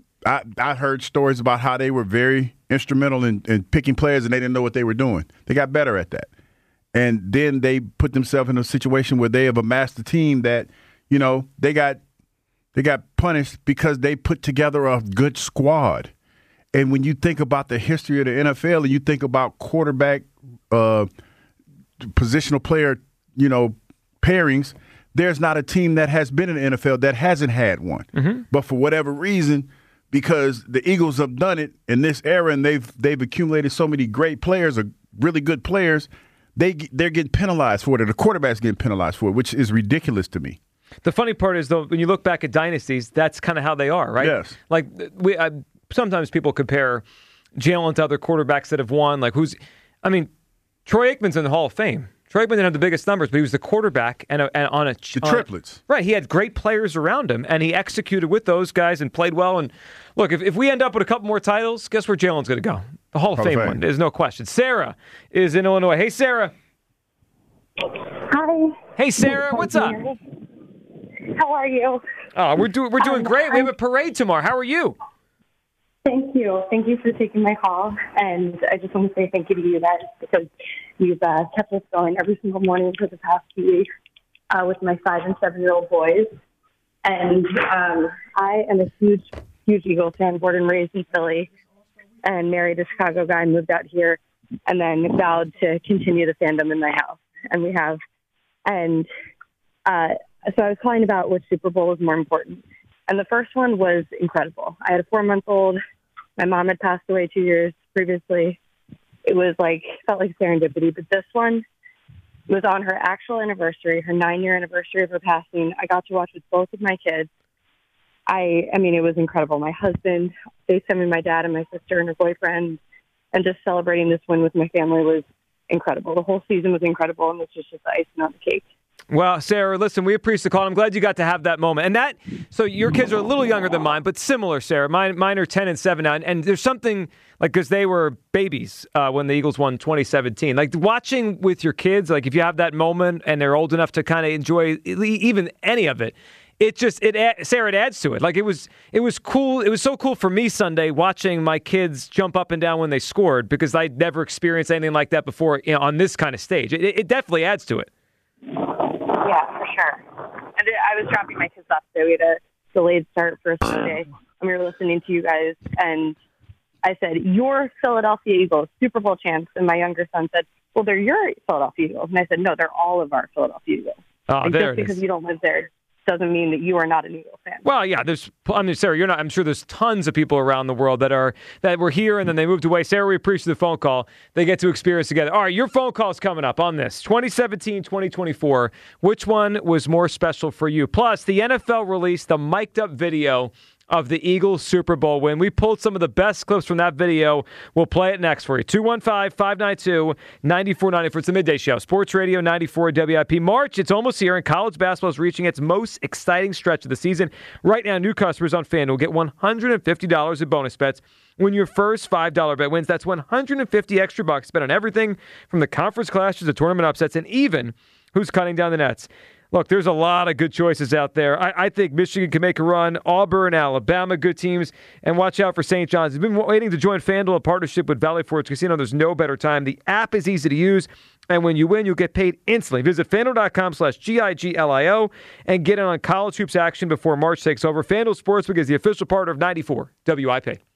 I I heard stories about how they were very instrumental in, in picking players and they didn't know what they were doing. They got better at that. And then they put themselves in a situation where they have amassed a team that, you know, they got they got punished because they put together a good squad. And when you think about the history of the N F L and you think about quarterback, uh, positional player, you know, pairings, there's not a team that has been in the N F L that hasn't had one. Mm-hmm. But for whatever reason, because the Eagles have done it in this era and they've they've accumulated so many great players or really good players, they they're getting penalized for it, or the quarterback's getting penalized for it, which is ridiculous to me. The funny part is, though, when you look back at dynasties, that's kind of how they are, right? Yes. Like we I, sometimes people compare Jalen to other quarterbacks that have won. Like who's, I mean, Troy Aikman's in the Hall of Fame. Troy Aikman didn't have the biggest numbers, but he was the quarterback and, a, and on a the on triplets. A, right, he had great players around him, and he executed with those guys and played well. And look, if, if we end up with a couple more titles, guess where Jalen's going to go? The Hall of Hall Fame, of Fame one. There's no question. Sarah is in Illinois. Hey, Sarah. Hi. Hey, Sarah. What's up? How are you? Oh, we're doing we're doing Um, great. We have a parade tomorrow. How are you? Thank you. Thank you for taking my call. And I just want to say thank you to you guys because you've uh, kept us going every single morning for the past few weeks uh, with my five and seven-year-old boys. And um, I am a huge, huge Eagles fan, born and raised in Philly, and married a Chicago guy, moved out here, and then vowed to continue the fandom in my house. And we have. And uh, so I was calling about which Super Bowl was more important. And the first one was incredible. I had a four-month-old. My mom had passed away two years previously. It was like, felt like serendipity. But this one was on her actual anniversary, her nine-year anniversary of her passing. I got to watch with both of my kids. I, I mean, it was incredible. My husband, FaceTiming my dad and my sister and her boyfriend, and just celebrating this win with my family was incredible. The whole season was incredible, and this was just the icing on the cake. Well, Sarah, listen, we appreciate the call. I'm glad you got to have that moment. And that, so your kids are a little younger than mine, but similar, Sarah. Mine, mine are ten and seven now. And, and there's something, like, because they were babies uh, when the Eagles won twenty seventeen. Like, watching with your kids, like, if you have that moment and they're old enough to kind of enjoy even any of it, it just, it Sarah, it adds to it. Like, it was it was cool. It was so cool for me Sunday watching my kids jump up and down when they scored because I'd never experienced anything like that before, you know, on this kind of stage. It, it definitely adds to it. Yeah, for sure. And I was dropping my kids off today. We had a delayed start for a Sunday, and we were listening to you guys. And I said, "Your Philadelphia Eagles, Super Bowl champs." And my younger son said, "Well, they're your Philadelphia Eagles." And I said, "No, they're all of our Philadelphia Eagles." Oh, like, there just it because is. you don't live there doesn't mean that you are not an Eagles fan. Well, yeah, there's. I mean, Sarah, you're not. I'm sure there's tons of people around the world that are that were here and then they moved away. Sarah, we appreciate the phone call. They get to experience together. All right, your phone call is coming up on this twenty seventeen, twenty twenty-four. Which one was more special for you? Plus, the N F L released the mic'd up video of the Eagles Super Bowl win. We pulled some of the best clips from that video. We'll play it next for you. two one five, five nine two, nine four nine four. It's the Midday Show. Sports Radio ninety-four W I P. March, it's almost here, and college basketball is reaching its most exciting stretch of the season. Right now, new customers on FanDuel get one hundred fifty dollars in bonus bets when your first five dollars bet wins. That's one hundred fifty extra bucks spent on everything from the conference clashes to tournament upsets and even who's cutting down the nets. Look, there's a lot of good choices out there. I, I think Michigan can make a run. Auburn, Alabama, good teams. And watch out for Saint John's. You've been waiting to join FanDuel, a partnership with Valley Forge Casino. There's no better time. The app is easy to use. And when you win, you'll get paid instantly. Visit FanDuel.com slash G I G L I O and get in on college hoops action before March takes over. FanDuel Sportsbook is the official partner of ninety-four W I P.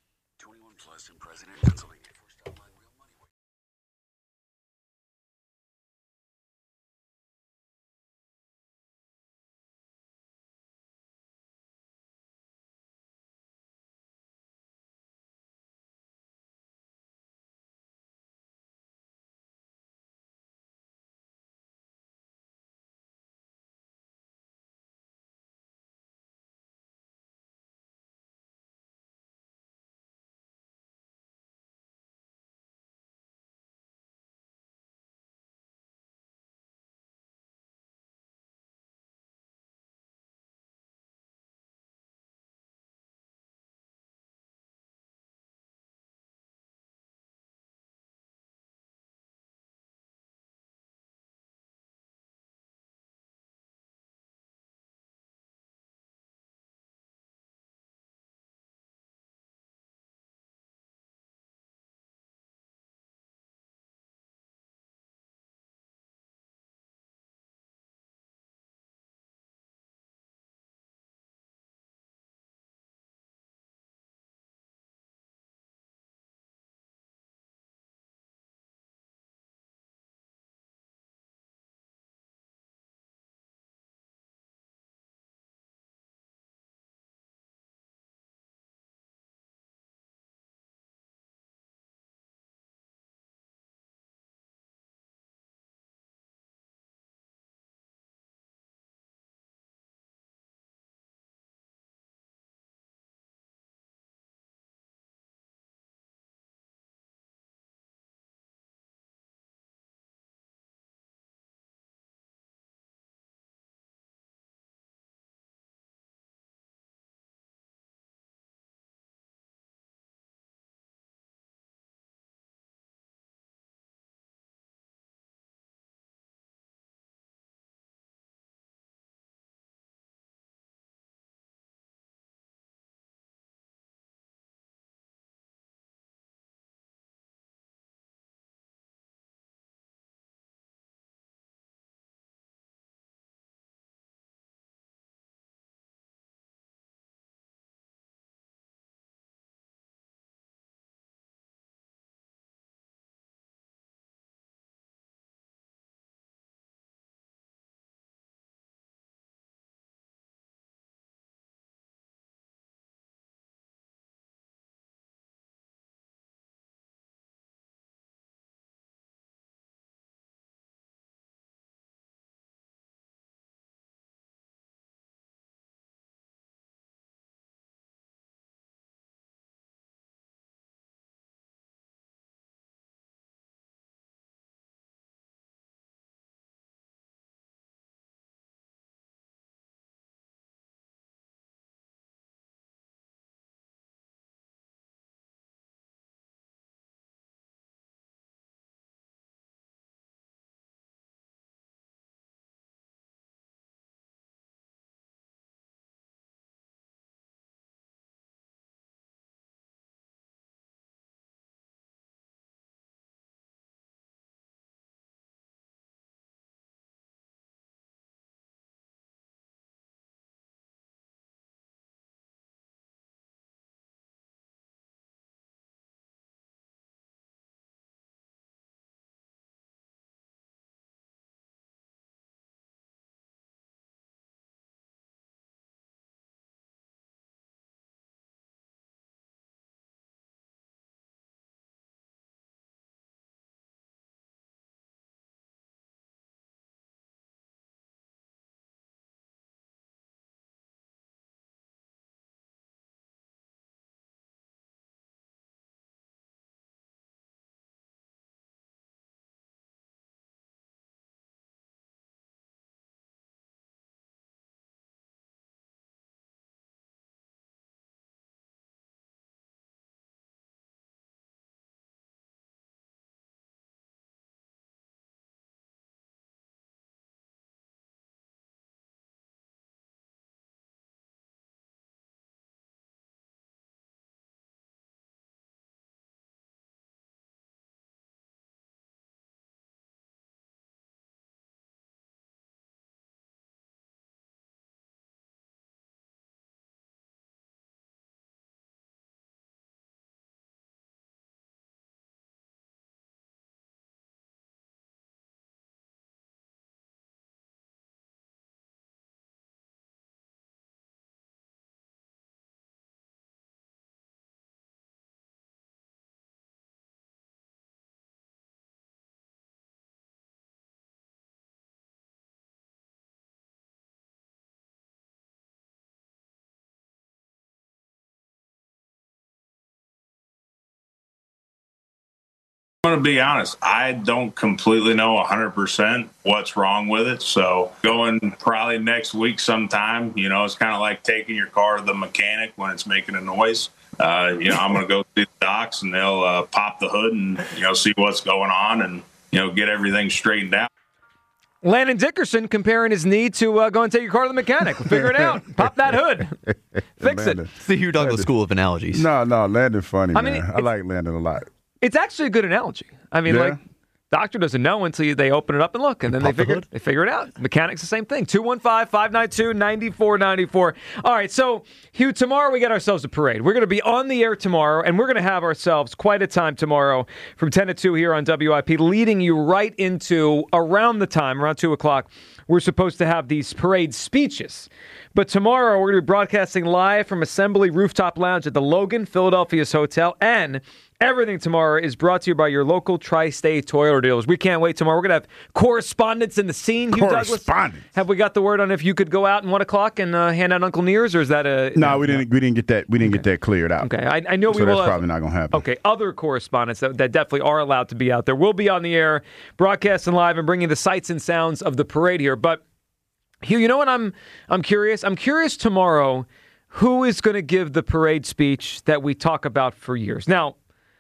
I'm going to be honest. I don't completely know one hundred percent what's wrong with it. So going probably next week sometime, you know, it's kind of like taking your car to the mechanic when it's making a noise. Uh, you know, I'm going to go see the docs and they'll uh, pop the hood and, you know, see what's going on and, you know, get everything straightened out. Landon Dickerson comparing his need to uh, go and take your car to the mechanic. We'll figure it out. Pop that hood. Fix Landon. it. It's the Hugh Douglas Landon. School of Analogies. No, no, Landon's funny, I man. mean, I like Landon a lot. It's actually a good analogy. I mean, Yeah. like, doctor doesn't know until you, they open it up and look, and then they pop the figure hood? they figure it out. Mechanics, the same thing. two one five, five nine two, nine four nine four. All right, so, Hugh, tomorrow we got ourselves a parade. We're going to be on the air tomorrow, and we're going to have ourselves quite a time tomorrow from ten to two here on W I P, leading you right into around the time, around two o'clock, we're supposed to have these parade speeches. But tomorrow we're going to be broadcasting live from Assembly Rooftop Lounge at the Logan, Philadelphia's hotel, and everything tomorrow is brought to you by your local Tri-State Toyota dealers. We can't wait tomorrow. We're going to have correspondence in the scene. Hugh Douglas, Correspondence. have we got the word on if you could go out at one o'clock and uh, hand out Uncle Nears, or is that a... No, we didn't. We didn't get that. We didn't get that cleared out. Okay, I, I know so we will that's have... probably not going to happen. Okay, other correspondents that, that definitely are allowed to be out there. We'll be on the air, broadcasting live and bringing the sights and sounds of the parade here. But, Hugh, you know what I'm I'm curious? I'm curious tomorrow who is going to give the parade speech that we talk about for years. Now,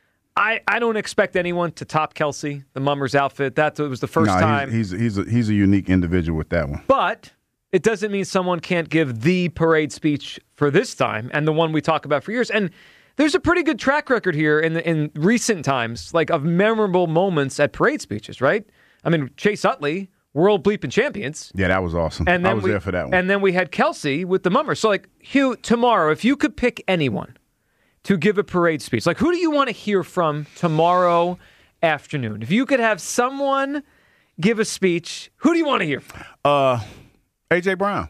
I, I don't expect anyone to top Kelsey, the Mummers outfit. That was the first no, time. He's, he's, he's, a, he's a unique individual with that one. But it doesn't mean someone can't give the parade speech for this time and the one we talk about for years. And there's a pretty good track record here in the, in recent times, like of memorable moments at parade speeches, right? I mean, Chase Utley, world bleeping champions. Yeah, that was awesome. And then I was we, there for that one. And then we had Kelsey with the Mummers. So, like, Hugh, tomorrow, if you could pick anyone to give a parade speech, like, who do you want to hear from tomorrow afternoon? If you could have someone give a speech, who do you want to hear from? Uh, A J Brown.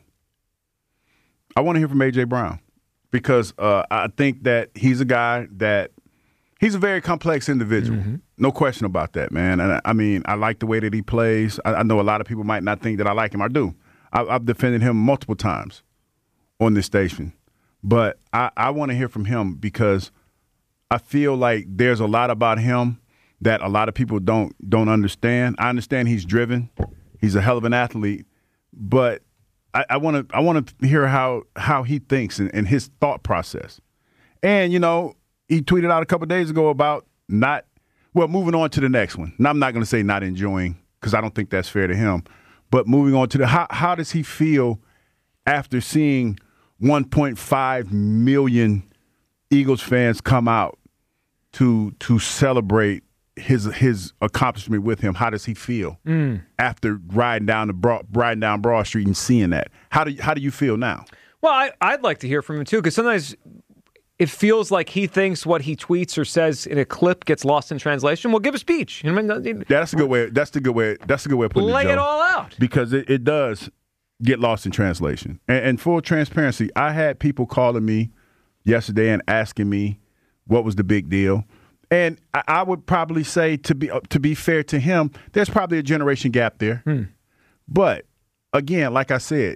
I want to hear from A J Brown because uh, I think that he's a guy that he's a very complex individual. Mm-hmm. No question about that, man. And I, I mean, I like the way that he plays. I, I know a lot of people might not think that I like him. I do. I, I've defended him multiple times on this station. But I, I want to hear from him because I feel like there's a lot about him that a lot of people don't don't understand. I understand he's driven. He's a hell of an athlete. But I want to I want to hear how how he thinks and, and his thought process. And, you know, he tweeted out a couple of days ago about not, well, moving on to the next one. Now, I'm not going to say not enjoying because I don't think that's fair to him. But moving on to the, how, how does he feel after seeing one point five million Eagles fans come out to to celebrate his his accomplishment with him? How does he feel Mm. after riding down the Broad, riding down Broad Street and seeing that? How do you, how do you feel now? Well, I, I'd like to hear from him too, because sometimes it feels like he thinks what he tweets or says in a clip gets lost in translation. Well, give a speech. I mean, That's a good way. That's the good way. That's a good way of putting lay it. Joe. it all out. Because it, it does get lost in translation. And, and full transparency, I had people calling me yesterday and asking me what was the big deal. And I, I would probably say, to be uh, to be fair to him, there's probably a generation gap there. Hmm. But again, like I said,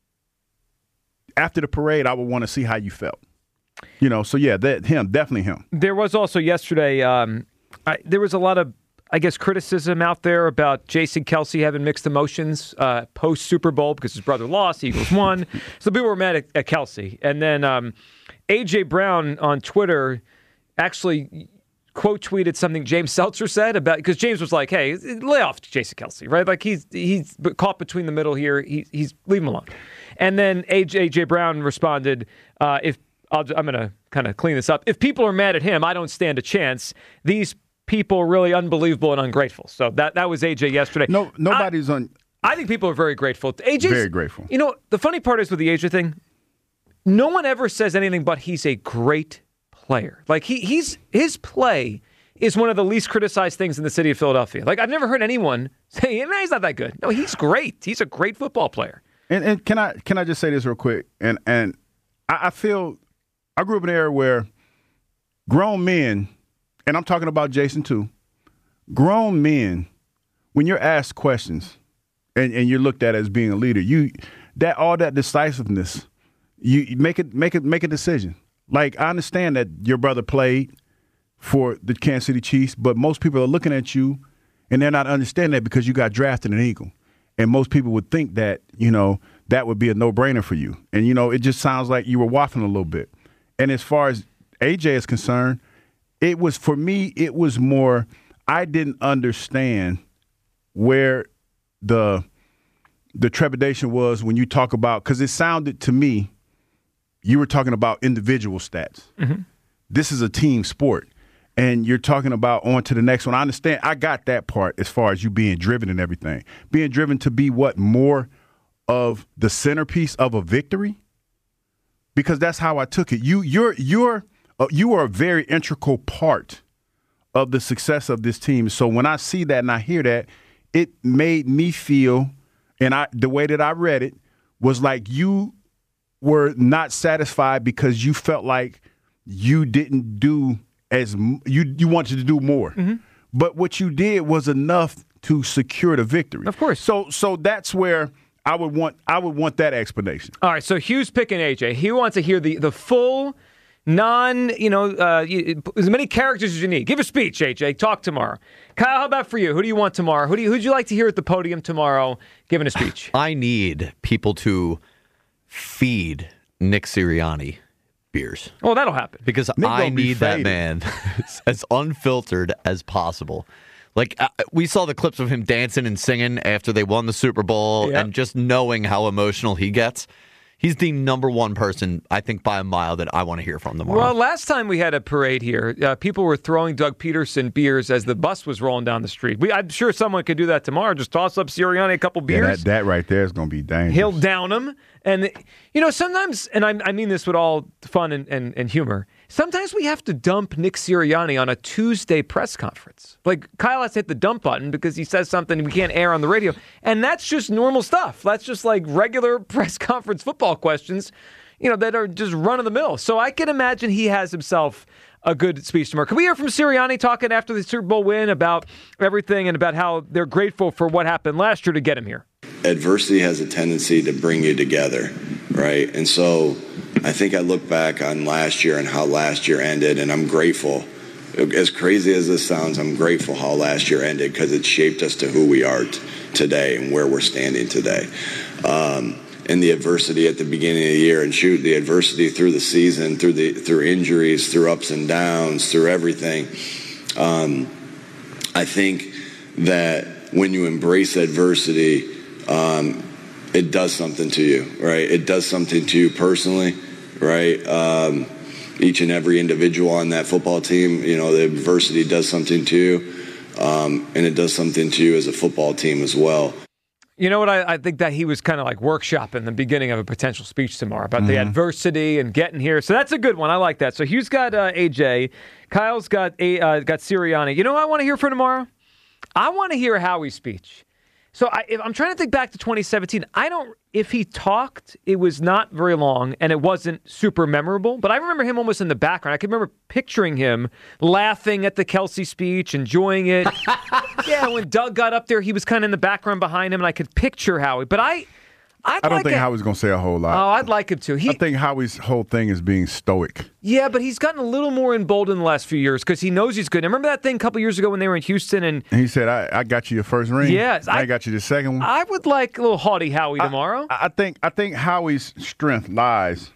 after the parade, I would want to see how you felt. You know, so yeah, that him, definitely him. There was also yesterday, um, I, there was a lot of, I guess, criticism out there about Jason Kelsey having mixed emotions uh, post Super Bowl because his brother lost, Eagles won. So people were mad at, at Kelsey. And then um, A J Brown on Twitter actually quote tweeted something James Seltzer said about, because James was like, hey, lay off Jason Kelsey, right? Like he's he's caught between the middle here. He, he's leave him alone. And then A J Brown responded, uh, if I'll, I'm going to kind of clean this up. If people are mad at him, I don't stand a chance. These people are really unbelievable and ungrateful. So that, that was A J yesterday. No, nobody's I, on. I think people are very grateful. A J's very grateful. You know, the funny part is with the A J thing, no one ever says anything but he's a great player. Like he he's his play is one of the least criticized things in the city of Philadelphia. Like I've never heard anyone say, "Man, he's not that good." No, he's great. He's a great football player. And, and can I can I just say this real quick? And and I, I feel I grew up in an era where grown men, and I'm talking about Jason too, grown men, when you're asked questions and, and you're looked at as being a leader, you that all that decisiveness, you make it make it make a decision. Like I understand that your brother played, for the Kansas City Chiefs, but most people are looking at you and they're not understanding that because you got drafted an Eagle. And most people would think that, you know, that would be a no-brainer for you. And, you know, it just sounds like you were waffling a little bit. And as far as A J is concerned, it was, for me, it was more, I didn't understand where the the trepidation was when you talk about, because it sounded to me, you were talking about individual stats. Mm-hmm. This is a team sport. And you're talking about on to the next one. I understand. I got that part as far as you being driven and everything. Being driven to be what, more of the centerpiece of a victory? Because that's how I took it. You, you're, you're, uh, you are a very integral part of the success of this team. So when I see that and I hear that, it made me feel, and I, the way that I read it was like you were not satisfied because you felt like you didn't do as you you wanted to do more. Mm-hmm. But what you did was enough to secure the victory. Of course. So so that's where I would want I would want that explanation. All right, so Hugh's picking A J. He wants to hear the, the full, non, you know, uh, you, as many characters as you need. Give a speech, A J. Talk tomorrow. Kyle, how about for you? Who do you want tomorrow? Who do you, who'd you like to hear at the podium tomorrow giving a speech? I need people to feed Nick Sirianni beers. Well, that'll happen. Because Nick I gonna be need that faded. man as unfiltered as possible. Like, uh, we saw the clips of him dancing and singing after they won the Super Bowl, Yep. and just knowing how emotional he gets. He's the number one person, I think, by a mile that I want to hear from tomorrow. Well, last time we had a parade here, uh, people were throwing Doug Peterson beers as the bus was rolling down the street. We, I'm sure someone could do that tomorrow. Just toss up Sirianni a couple Yeah, beers. that, that right there is going to be dangerous. He'll down them. And, you know, sometimes, and I, I mean this with all fun and, and, and humor, sometimes we have to dump Nick Sirianni on a Tuesday press conference. Like, Kyle has to hit the dump button because he says something we can't air on the radio. And that's just normal stuff. That's just like regular press conference football questions, you know, that are just run-of-the-mill. So I can imagine he has himself a good speech tomorrow. Can we hear from Sirianni talking after the Super Bowl win about everything and about how they're grateful for what happened last year to get him here? Adversity has a tendency to bring you together, right? And so I think I look back on last year and how last year ended, and I'm grateful. As crazy as this sounds, I'm grateful how last year ended because it shaped us to who we are t- today and where we're standing today. Um, and the adversity at the beginning of the year, and shoot, the adversity through the season, through the through injuries, through ups and downs, through everything. Um, I think that when you embrace adversity, um, it does something to you, right? It does something to you personally, right? Um, each and every individual on that football team, you know, the adversity does something to you, um, and it does something to you as a football team as well. You know what? I, I think that he was kind of like workshopping the beginning of a potential speech tomorrow about Mm-hmm. the adversity and getting here. So that's a good one. I like that. So Hugh's got uh, A J. Kyle's got a, uh, got Sirianni. You know what I want to hear for tomorrow? I want to hear Howie's speech. So I, if I'm trying to think back to twenty seventeen. I don't. If he talked, it was not very long, and it wasn't super memorable. But I remember him almost in the background. I can remember picturing him laughing at the Kelsey speech, enjoying it. Yeah, when Doug got up there, he was kind of in the background behind him, and I could picture Howie. But I, I'd I don't like think a, Howie's going to say a whole lot. Oh, I'd like him to. He, I think Howie's whole thing is being stoic. Yeah, but he's gotten a little more emboldened in the last few years because he knows he's good. And remember that thing a couple years ago when they were in Houston and And he said, I, I got you your first ring. Yes, I, I- got you the second one. I would like a little haughty Howie tomorrow. I, I think I think Howie's strength lies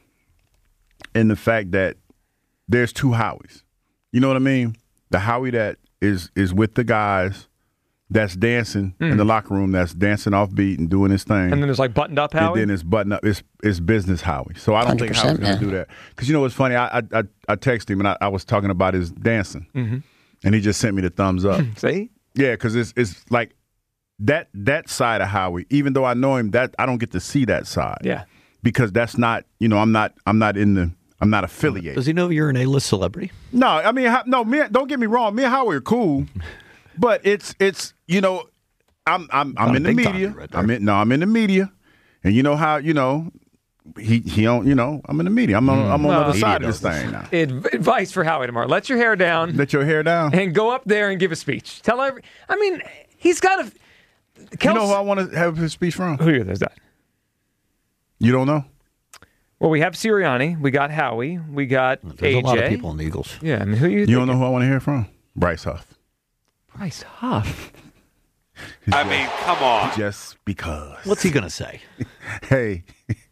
in the fact that there's two Howies. You know what I mean? The Howie that is is with the guys, that's dancing in the locker room, that's dancing off beat and doing his thing. And then there's like buttoned up Howie. And then it's button up. It's it's business Howie. So I don't think Howie's going to do that. Because you know what's funny? I I I, I texted him and I, I was talking about his dancing, Mhm. and he just sent me the thumbs up. See? Yeah, because it's it's like that that side of Howie. Even though I know him, that I don't get to see that side. Yeah. Because that's not you know I'm not I'm not in the I'm not affiliated. Does he know you're an A-list celebrity? No, I mean Ho- no. Me, don't get me wrong. Me and Howie are cool, but it's it's you know. I'm I'm I'm Not a in the big time media. right there. I'm in no, I'm in the media, and you know how you know he he don't you know I'm in the media. I'm on I'm on Well, the other side media of this thing now. Ad- advice for Howie tomorrow: let your hair down, Let your hair down. and go up there and give a speech. Tell every. I mean, he's got a. You know who I want to have his speech from? Who is that? You don't know? Well, we have Sirianni. We got Howie. We got There's A J. a lot of people in the Eagles. Yeah, I mean, who you? You don't know who I want to hear from? Bryce Huff. Bryce Huff. I mean, come on. Just because. What's he going to say? Hey,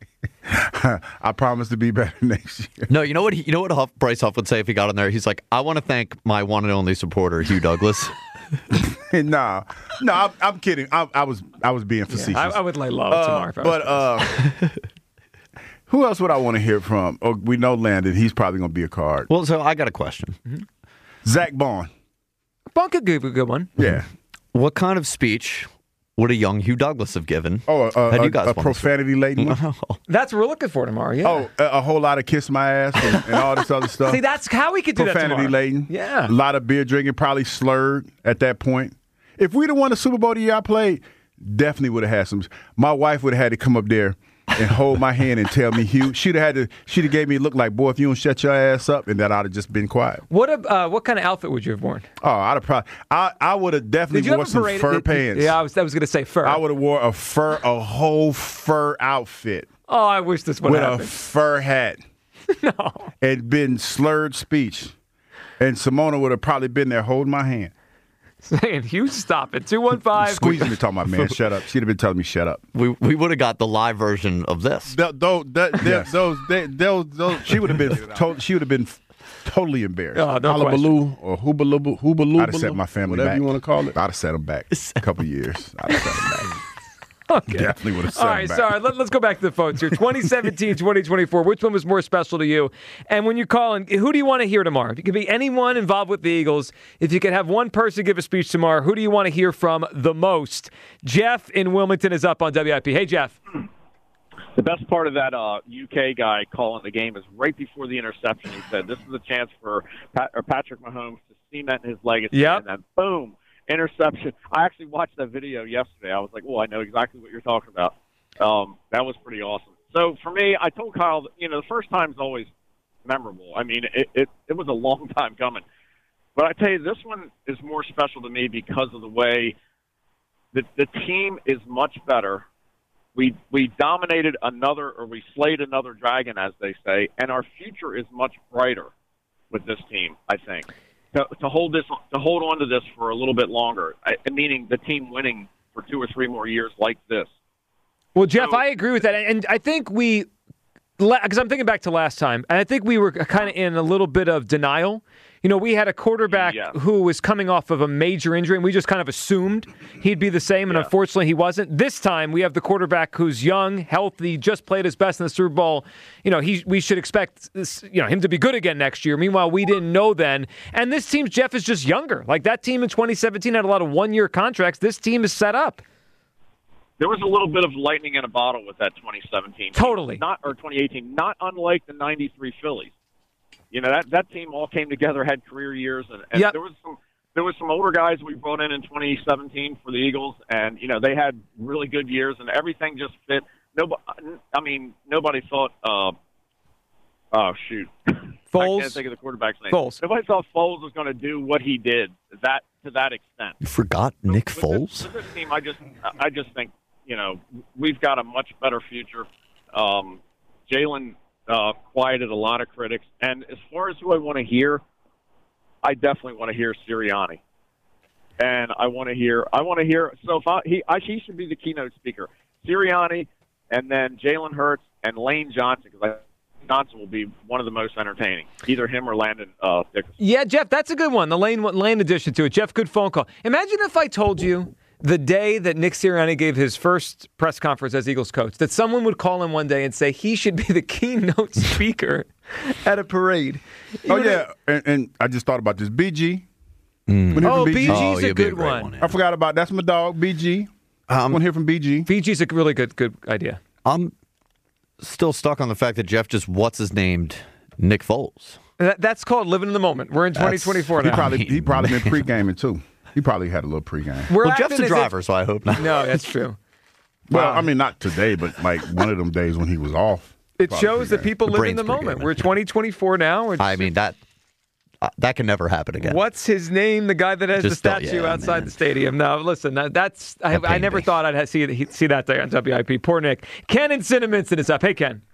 I promise to be better next year. No, you know what? He, you know what Huff, Bryce Huff would say if he got on there. He's like, "I want to thank my one and only supporter, Hugh Douglas." no, no, I'm, I'm kidding. I, I was, I was being facetious. Yeah, I, I would lay low uh, tomorrow. If I but uh, who else would I want to hear from? Oh, we know Landon. He's probably going to be a card. Well, so I got a question. Mm-hmm. Zach Bond. Bond could give a good one. Yeah. What kind of speech would a young Hugh Douglas have given? Oh, uh, Had a, you guys a won profanity-laden one? That's what we're looking for tomorrow, yeah. Oh, a, a whole lot of kiss my ass and, and all this other stuff. See, that's how we could do that tomorrow. Profanity-laden. Yeah. A lot of beer drinking, probably slurred at that point. If we'd have won the Super Bowl the year I played, definitely would have had some. My wife would have had to come up there and hold my hand and tell me, Hugh, she'd have had to, she'd have gave me a look like, boy, if you don't shut your ass up, and that I'd have just been quiet. What uh, what kind of outfit would you have worn? Oh, I'd have probably, I, I would have definitely Did you wore have a some parade? fur Did- pants. Yeah, I was, I was going to say fur. I would have wore a fur, a whole fur outfit. Oh, I wish this would with happen. a fur hat. No. And been slurred speech. And Simona would have probably been there holding my hand. Saying, Hugh, stop it. two one five Squeezing me, talking about, man, shut up. She'd have been telling me, shut up. We we would have got the live version of this. Th- Those, that, that, Yes. those, they, those, those, she would have been, to, she would have been totally embarrassed. Oh, no Hullabaloo or hoobaloo, hoobaloo. I'd have set my family whatever back. you want to call it. I'd have set them back a couple years. I'd have set them back. Okay. Definitely would have set All them right, back. sorry. Let, let's go back to the phones here. twenty seventeen, twenty twenty-four. Which one was more special to you? And when you call in, who do you want to hear tomorrow? If you could be anyone involved with the Eagles, if you could have one person give a speech tomorrow, who do you want to hear from the most? Jeff in Wilmington is up on W I P. Hey, Jeff. The best part of that uh, U K guy calling the game is right before the interception. He said, "This is a chance for Pat, or Patrick Mahomes to cement his legacy." Yep. And then, boom, interception. I actually watched that video yesterday. I was like, "Oh, I know exactly what you're talking about." Um, that was pretty awesome. So for me, I told Kyle, that, you know, the first time's always memorable. I mean, it, it it was a long time coming, but I tell you, this one is more special to me because of the way the the team is much better. We we dominated another, or we slayed another dragon, as they say, and our future is much brighter with this team. I think to, to hold this, to hold on to this for a little bit longer, I, meaning the team winning for two or three more years like this. Well, Jeff, I agree with that. And I think we, because I'm thinking back to last time, and I think we were kind of in a little bit of denial. You know, we had a quarterback Yeah. who was coming off of a major injury, and we just kind of assumed he'd be the same, and Yeah. unfortunately he wasn't. This time, we have the quarterback who's young, healthy, just played his best in the Super Bowl. You know, he we should expect this, you know, him to be good again next year. Meanwhile, we didn't know then. And this team, Jeff, is just younger. Like, that team in twenty seventeen had a lot of one-year contracts. This team is set up. There was a little bit of lightning in a bottle with that twenty seventeen. Totally. Not or twenty eighteen, not unlike the ninety-three Phillies. You know, that, that team all came together, had career years, and, and Yep. there was some there was some older guys we brought in in twenty seventeen for the Eagles, and you know they had really good years, and everything just fit. Nobody, I mean, nobody thought. Uh, oh shoot, Foles? I can't think of the quarterback's name. Foles. Nobody thought Foles was going to do what he did that to that extent. You forgot Nick With Foles? this, with this team, I just, I just think, you know, we've got a much better future. Um, Jalen uh, quieted a lot of critics, and as far as who I want to hear, I definitely want to hear Sirianni, and I want to hear, I want to hear. So if I, he, I, he should be the keynote speaker, Sirianni, and then Jalen Hurts and Lane Johnson, because I Johnson will be one of the most entertaining. Either him or Landon uh, Dickerson. Yeah, Jeff, that's a good one. The Lane Lane addition to it. Jeff, good phone call. Imagine if I told you the day that Nick Sirianni gave his first press conference as Eagles coach, that someone would call him one day and say he should be the keynote speaker at a parade. Oh, yeah. And, and I just thought about this. B G. Mm. Oh, B B G's G? a yeah, good be one. one. I forgot about that's my dog, B G. I want to hear from B G. B G's a really good good idea. I'm still stuck on the fact that Jeff just what's his named Nick Foles. That, that's called living in the moment. We're in twenty twenty-four He now. probably he probably been pre-gaming too. He probably had a little pre-game. We're well, acting Jeff's a as driver, if- so I hope not. No, that's true. Well, Wow. I mean, not today, but like one of them days when he was off. It Probably shows that pre-game. people The live in brain's the moment. pre-gaming. We're twenty twenty-four now. We're I mean that uh, that can never happen again. What's his name? The guy that has Just the thought- statue yeah, outside man. the stadium. No, listen, that, that's I, That I pained never me. thought I'd have, see see that day on W I P. Poor Nick. Ken in Cinnaminson is up. Hey, Ken.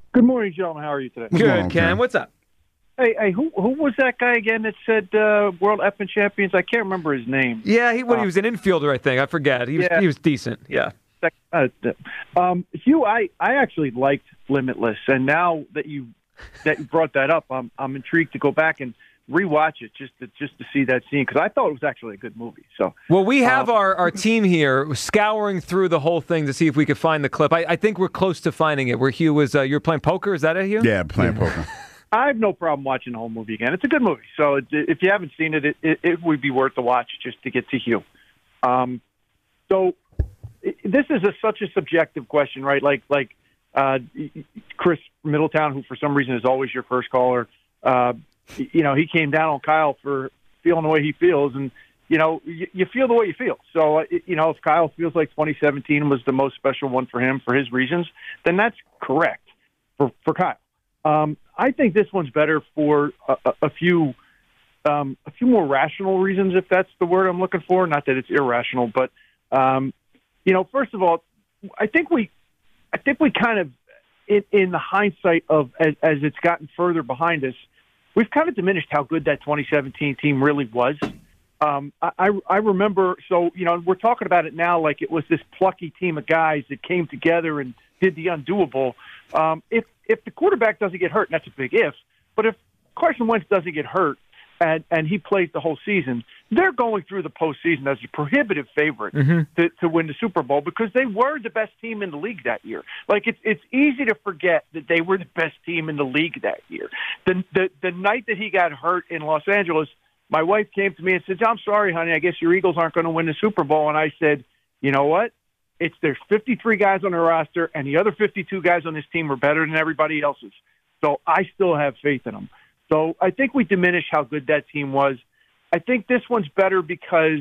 Good morning, gentlemen. How are you today? Good, Ken. Ken. What's up? Hey, hey, who who was that guy again that said uh, World Effing Champions? I can't remember his name. Yeah, he when uh, he was an infielder, I think. I forget. He was yeah. he was decent. Yeah. Uh, um, Hugh, I, I actually liked Limitless, and now that you that you brought that up, I'm I'm intrigued to go back and rewatch it just to just to see that scene because I thought it was actually a good movie. So, well, we have um, our, our team here scouring through the whole thing to see if we could find the clip. I, I think we're close to finding it. Where Hugh was, uh, you're playing poker. Is that it, Hugh? Yeah, playing yeah. poker. I have no problem watching the whole movie again. It's a good movie. So it, if you haven't seen it, it, it, it would be worth the watch just to get to Hugh. Um, so it, this is a, such a subjective question, right? Like like uh, Chris Middletown, who for some reason is always your first caller. Uh, you know, he came down on Kyle for feeling the way he feels, and you know, you, you feel the way you feel. So, uh, you know, if Kyle feels like twenty seventeen was the most special one for him for his reasons, then that's correct for for Kyle. Um, I think this one's better for a, a, a few, um, a few more rational reasons, if that's the word I'm looking for. Not that it's irrational, but um, you know, first of all, I think we, I think we kind of, in, in the hindsight of as, as it's gotten further behind us, we've kind of diminished how good that twenty seventeen team really was. Um, I, I remember, so you know, we're talking about it now like it was this plucky team of guys that came together and did the undoable. Um, if if the quarterback doesn't get hurt, and that's a big if, but if Carson Wentz doesn't get hurt and, and he plays the whole season, they're going through the postseason as a prohibitive favorite mm-hmm. to, to win the Super Bowl because they were the best team in the league that year. Like it's it's easy to forget that they were the best team in the league that year. The the the night that he got hurt in Los Angeles, my wife came to me and said, "I'm sorry, honey, I guess your Eagles aren't going to win the Super Bowl." And I said, "You know what? It's there's fifty-three guys on the roster, and the other fifty-two guys on this team are better than everybody else's. So I still have faith in them." So I think we diminish how good that team was. I think this one's better because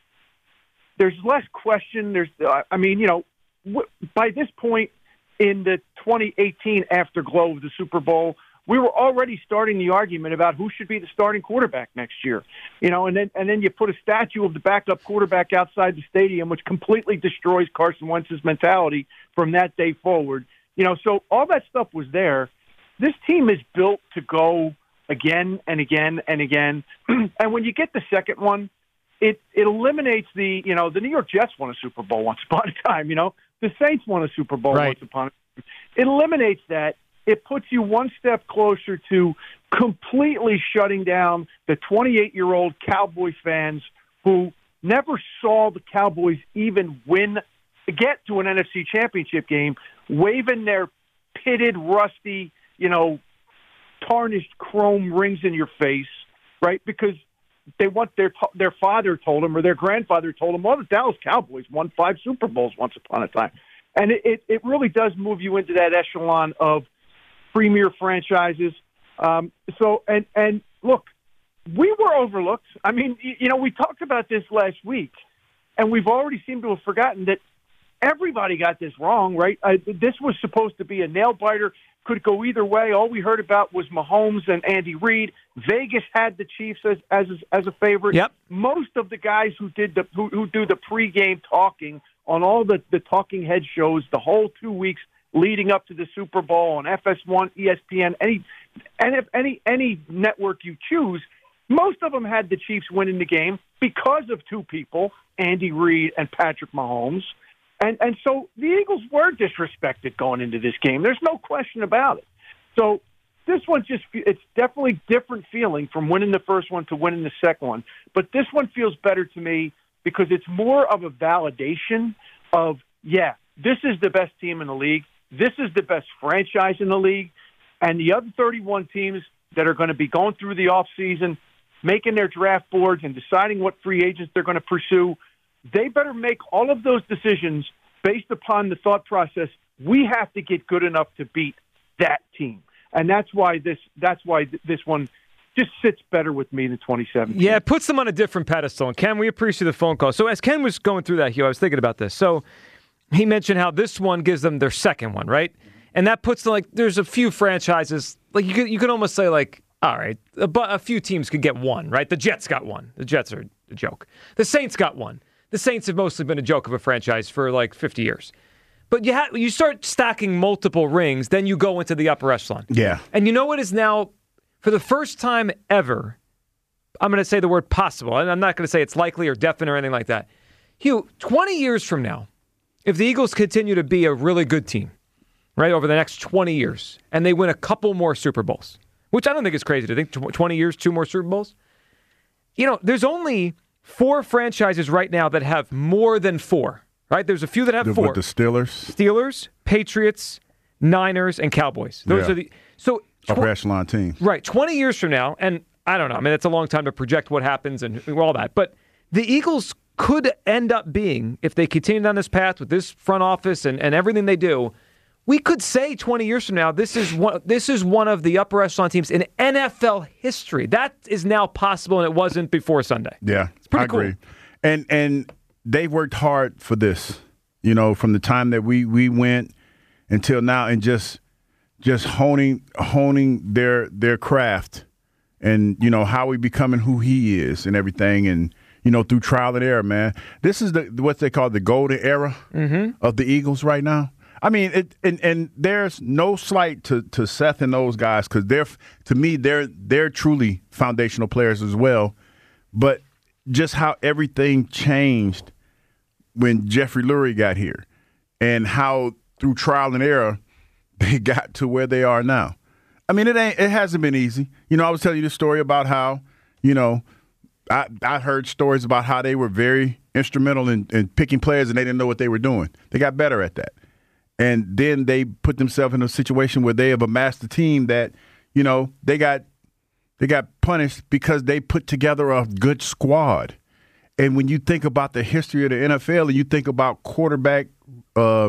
there's less question. There's, I mean, you know, by this point in the twenty eighteen afterglow of the Super Bowl, we were already starting the argument about who should be the starting quarterback next year. You know, and then and then you put a statue of the backup quarterback outside the stadium, which completely destroys Carson Wentz's mentality from that day forward. You know, so all that stuff was there. This team is built to go again and again and again. And when you get the second one, it, it eliminates the, you know, the New York Jets won a Super Bowl once upon a time, you know. The Saints won a Super Bowl right. once upon a time. It eliminates that. It puts you one step closer to completely shutting down the twenty-eight-year-old Cowboy fans who never saw the Cowboys even win, get to an N F C Championship game, waving their pitted, rusty, you know, tarnished chrome rings in your face, right? Because they want their their father told them or their grandfather told them, well, the Dallas Cowboys won five Super Bowls once upon a time. And it, it, it really does move you into that echelon of premier franchises. Um, so, and, and look, we were overlooked. I mean, you know, we talked about this last week, and we've already seemed to have forgotten that everybody got this wrong, right? Uh, this was supposed to be a nail-biter, could go either way. All we heard about was Mahomes and Andy Reid. Vegas had the Chiefs as as, as a favorite. Yep. Most of the guys who did the who, who do the pregame talking on all the, the talking head shows the whole two weeks leading up to the Super Bowl on F S one, E S P N, any any any any network you choose, most of them had the Chiefs winning the game because of two people, Andy Reid and Patrick Mahomes. And and so the Eagles were disrespected going into this game. There's no question about it. So this one just, it's definitely different feeling from winning the first one to winning the second one. But this one feels better to me because it's more of a validation of, yeah, this is the best team in the league. This is the best franchise in the league. And the other thirty-one teams that are going to be going through the offseason, making their draft boards and deciding what free agents they're going to pursue, they better make all of those decisions based upon the thought process, we have to get good enough to beat that team. And that's why this that's why this one just sits better with me than twenty seventeen. Yeah, it puts them on a different pedestal. And Ken, we appreciate the phone call. So as Ken was going through that, Hugh, I was thinking about this. So he mentioned how this one gives them their second one, right? And that puts them, like, there's a few franchises, like you could, you could almost say, like, all right, a, a few teams could get one, right? The Jets got one. The Jets are a joke. The Saints got one. The Saints have mostly been a joke of a franchise for like fifty years. But you ha- you start stacking multiple rings, then you go into the upper echelon. Yeah. And you know what is now, for the first time ever, I'm going to say the word possible, and I'm not going to say it's likely or definite or anything like that. Hugh, twenty years from now, if the Eagles continue to be a really good team, right, over the next twenty years, and they win a couple more Super Bowls, which I don't think is crazy to think, twenty years, two more Super Bowls. You know, there's only four franchises right now that have more than four, right? There's a few that have the, four. With the Steelers? Steelers, Patriots, Niners, and Cowboys. Those yeah. are the so tw- upper echelon teams. Right, twenty years from now, and I don't know. I mean, it's a long time to project what happens and all that. But the Eagles could end up being, if they continue down this path with this front office and, and everything they do, we could say twenty years from now, this is one this is one of the upper echelon teams in N F L history. That is now possible, and it wasn't before Sunday. Yeah, it's pretty I agree. cool. And and they worked hard for this, you know, from the time that we, we went until now, and just just honing honing their their craft. And, you know, how we becoming who he is and everything. And, you know, through trial and error, man. This is the what they call the golden era mm-hmm. of the Eagles right now. I mean, it and, and there's no slight to, to Seth and those guys because they're, to me, they're they're truly foundational players as well. But just how everything changed when Jeffrey Lurie got here and how through trial and error they got to where they are now. I mean, it ain't. It hasn't been easy. You know, I was telling you the story about how, you know, I I heard stories about how they were very instrumental in, in picking players and they didn't know what they were doing. They got better at that. And then they put themselves in a situation where they have amassed a team that, you know, they got they got punished because they put together a good squad. And when you think about the history of the N F L and you think about quarterback, uh,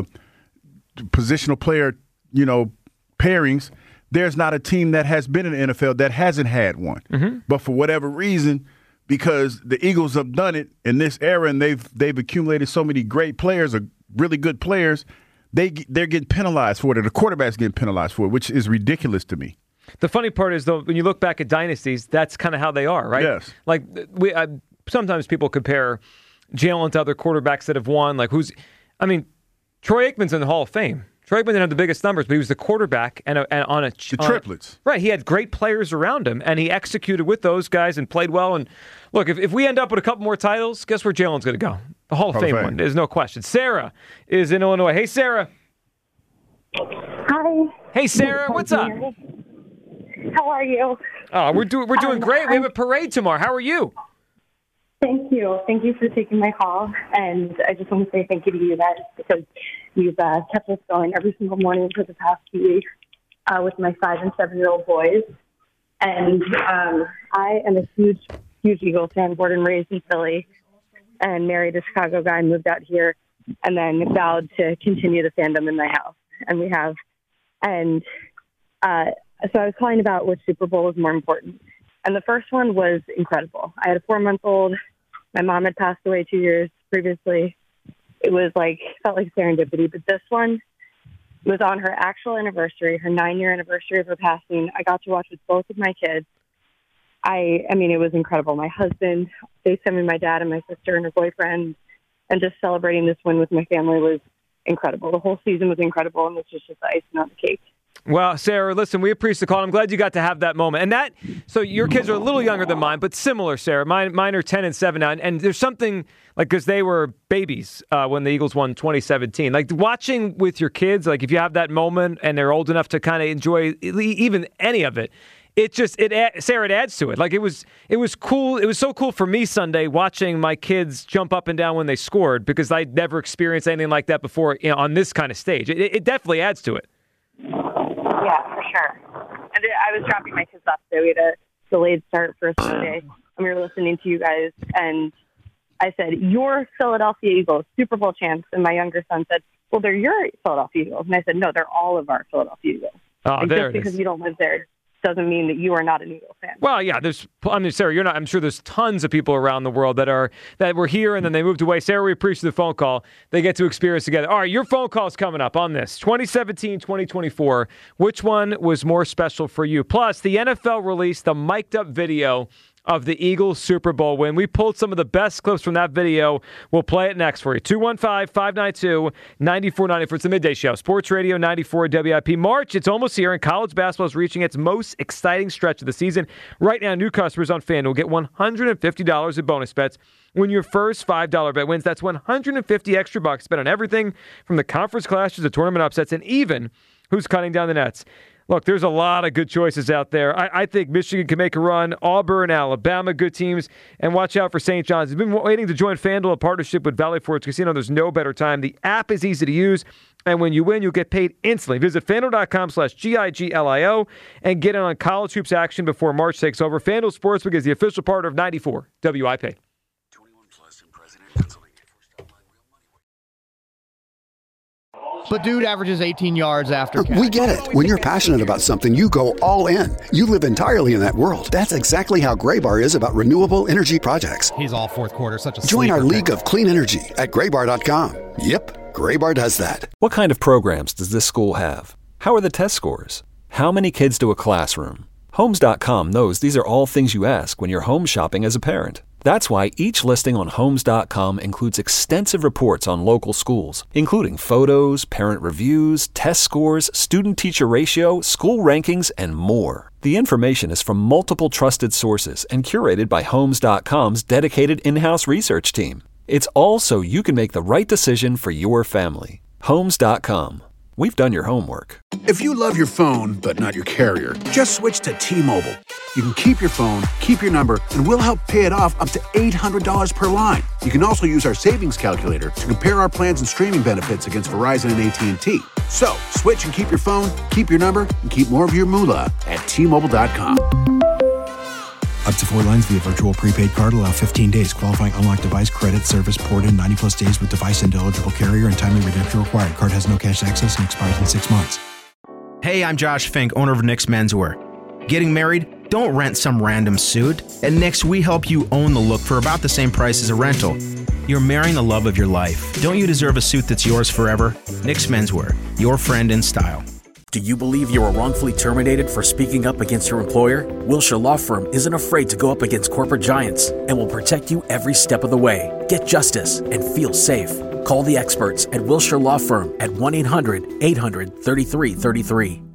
positional player, you know, pairings, there's not a team that has been in the N F L that hasn't had one. Mm-hmm. But for whatever reason, because the Eagles have done it in this era and they've they've accumulated so many great players, or really good players, they they're getting penalized for it, or the quarterback's getting penalized for it, which is ridiculous to me. The funny part is, though, when you look back at dynasties, that's kind of how they are, right? Yes. Like we I, sometimes people compare Jalen to other quarterbacks that have won. Like who's, I mean, Troy Aikman's in the Hall of Fame. Troy Aikman didn't have the biggest numbers, but he was the quarterback and, a, and on a the on, triplets. Right, he had great players around him, and he executed with those guys and played well. And look, if, if we end up with a couple more titles, guess where Jalen's going to go? The Hall of Hall Fame, of Fame one. There's no question. Sarah is in Illinois. Hey, Sarah. Hi. Hey, Sarah. What's up? How are you? Oh, we're doing we're doing Um, great. We have I'm- a parade tomorrow. How are you? Thank you. Thank you for taking my call. And I just want to say thank you to you guys because you've uh, kept us going every single morning for the past few weeks uh, with my five and seven-year-old boys. And um, I am a huge, huge Eagles fan, born and raised in Philly, and married a Chicago guy, moved out here, and then vowed to continue the fandom in my house. And we have. And uh, so I was calling about which Super Bowl was more important. And the first one was incredible. I had a four-month-old. My mom had passed away two years previously. It was like, felt like serendipity. But this one was on her actual anniversary, her nine-year anniversary of her passing. I got to watch with both of my kids. I, I mean, it was incredible. My husband, FaceTiming my dad and my sister and her boyfriend, and just celebrating this win with my family was incredible. The whole season was incredible, and this was just the icing on the cake. Well, Sarah, listen, we appreciate the call. I'm glad you got to have that moment. And that, so your kids are a little younger than mine, but similar, Sarah. Mine, mine are ten and seven now. And, and there's something, like, because they were babies uh, when the Eagles won twenty seventeen. Like, watching with your kids, like, if you have that moment and they're old enough to kind of enjoy even any of it, it just, it Sarah, it adds to it. Like, it was, it was cool. It was so cool for me Sunday watching my kids jump up and down when they scored because I'd never experienced anything like that before, you know, on this kind of stage. It, it definitely adds to it. Yeah, for sure. And I was dropping my kids off today. We had a delayed start for a Sunday, and we were listening to you guys, and I said, "Your Philadelphia Eagles, Super Bowl champs," and my younger son said, "Well, they're your Philadelphia Eagles." And I said, "No, they're all of our Philadelphia Eagles." Oh, and there just it because is. you don't live there doesn't mean that you are not an Eagles fan. Well, yeah, there's, I mean, Sarah, you're not, I'm sure there's tons of people around the world that are, that were here and then they moved away. Sarah, we appreciate the phone call. They get to experience together. All right, your phone call is coming up on this. twenty seventeen, twenty twenty-four. Which one was more special for you? Plus, the N F L released the mic'd up video of the Eagles Super Bowl win. We pulled some of the best clips from that video. We'll play it next for you. two one five, five nine two, nine four nine four. It's the Midday Show. Sports Radio ninety-four W I P. March, it's almost here, and college basketball is reaching its most exciting stretch of the season. Right now, new customers on FanDuel get one hundred fifty dollars in bonus bets when your first five dollars bet wins. That's one hundred fifty extra bucks spent on everything from the conference clashes to tournament upsets and even who's cutting down the nets. Look, there's a lot of good choices out there. I, I think Michigan can make a run. Auburn, Alabama, good teams. And watch out for Saint John's. You've been waiting to join FanDuel, a partnership with Valley Forge Casino. There's no better time. The app is easy to use. And when you win, you'll get paid instantly. Visit FanDuel.com slash G I G L I O and get in on college hoops action before March takes over. FanDuel Sportsbook is the official partner of ninety-four W I P. But dude averages eighteen yards after catch. We get it. When you're passionate about something, you go all in. You live entirely in that world. That's exactly how Graybar is about renewable energy projects. He's all fourth quarter, such a Join our sleeper league pick. of clean energy at graybar dot com. Yep, Graybar does that. What kind of programs does this school have? How are the test scores? How many kids do a classroom? Homes dot com knows these are all things you ask when you're home shopping as a parent. That's why each listing on Homes dot com includes extensive reports on local schools, including photos, parent reviews, test scores, student-teacher ratio, school rankings, and more. The information is from multiple trusted sources and curated by Homes dot com's dedicated in-house research team. It's all so you can make the right decision for your family. Homes dot com. We've done your homework. If you love your phone, but not your carrier, just switch to T-Mobile. You can keep your phone, keep your number, and we'll help pay it off up to eight hundred dollars per line. You can also use our savings calculator to compare our plans and streaming benefits against Verizon and A T and T. So, switch and keep your phone, keep your number, and keep more of your moolah at T Mobile dot com. Up to four lines via virtual prepaid card. Allow fifteen days. Qualifying unlocked device credit service ported ninety plus days with device and eligible carrier and timely redemption required. Card has no cash access and expires in six months. Hey, I'm Josh Fink, owner of Nick's Menswear. Getting married? Don't rent some random suit. At Nick's, we help you own the look for about the same price as a rental. You're marrying the love of your life. Don't you deserve a suit that's yours forever? Nick's Menswear, your friend in style. Do you believe you were wrongfully terminated for speaking up against your employer? Wilshire Law Firm isn't afraid to go up against corporate giants and will protect you every step of the way. Get justice and feel safe. Call the experts at Wilshire Law Firm at one eight hundred, eight hundred, thirty-three thirty-three.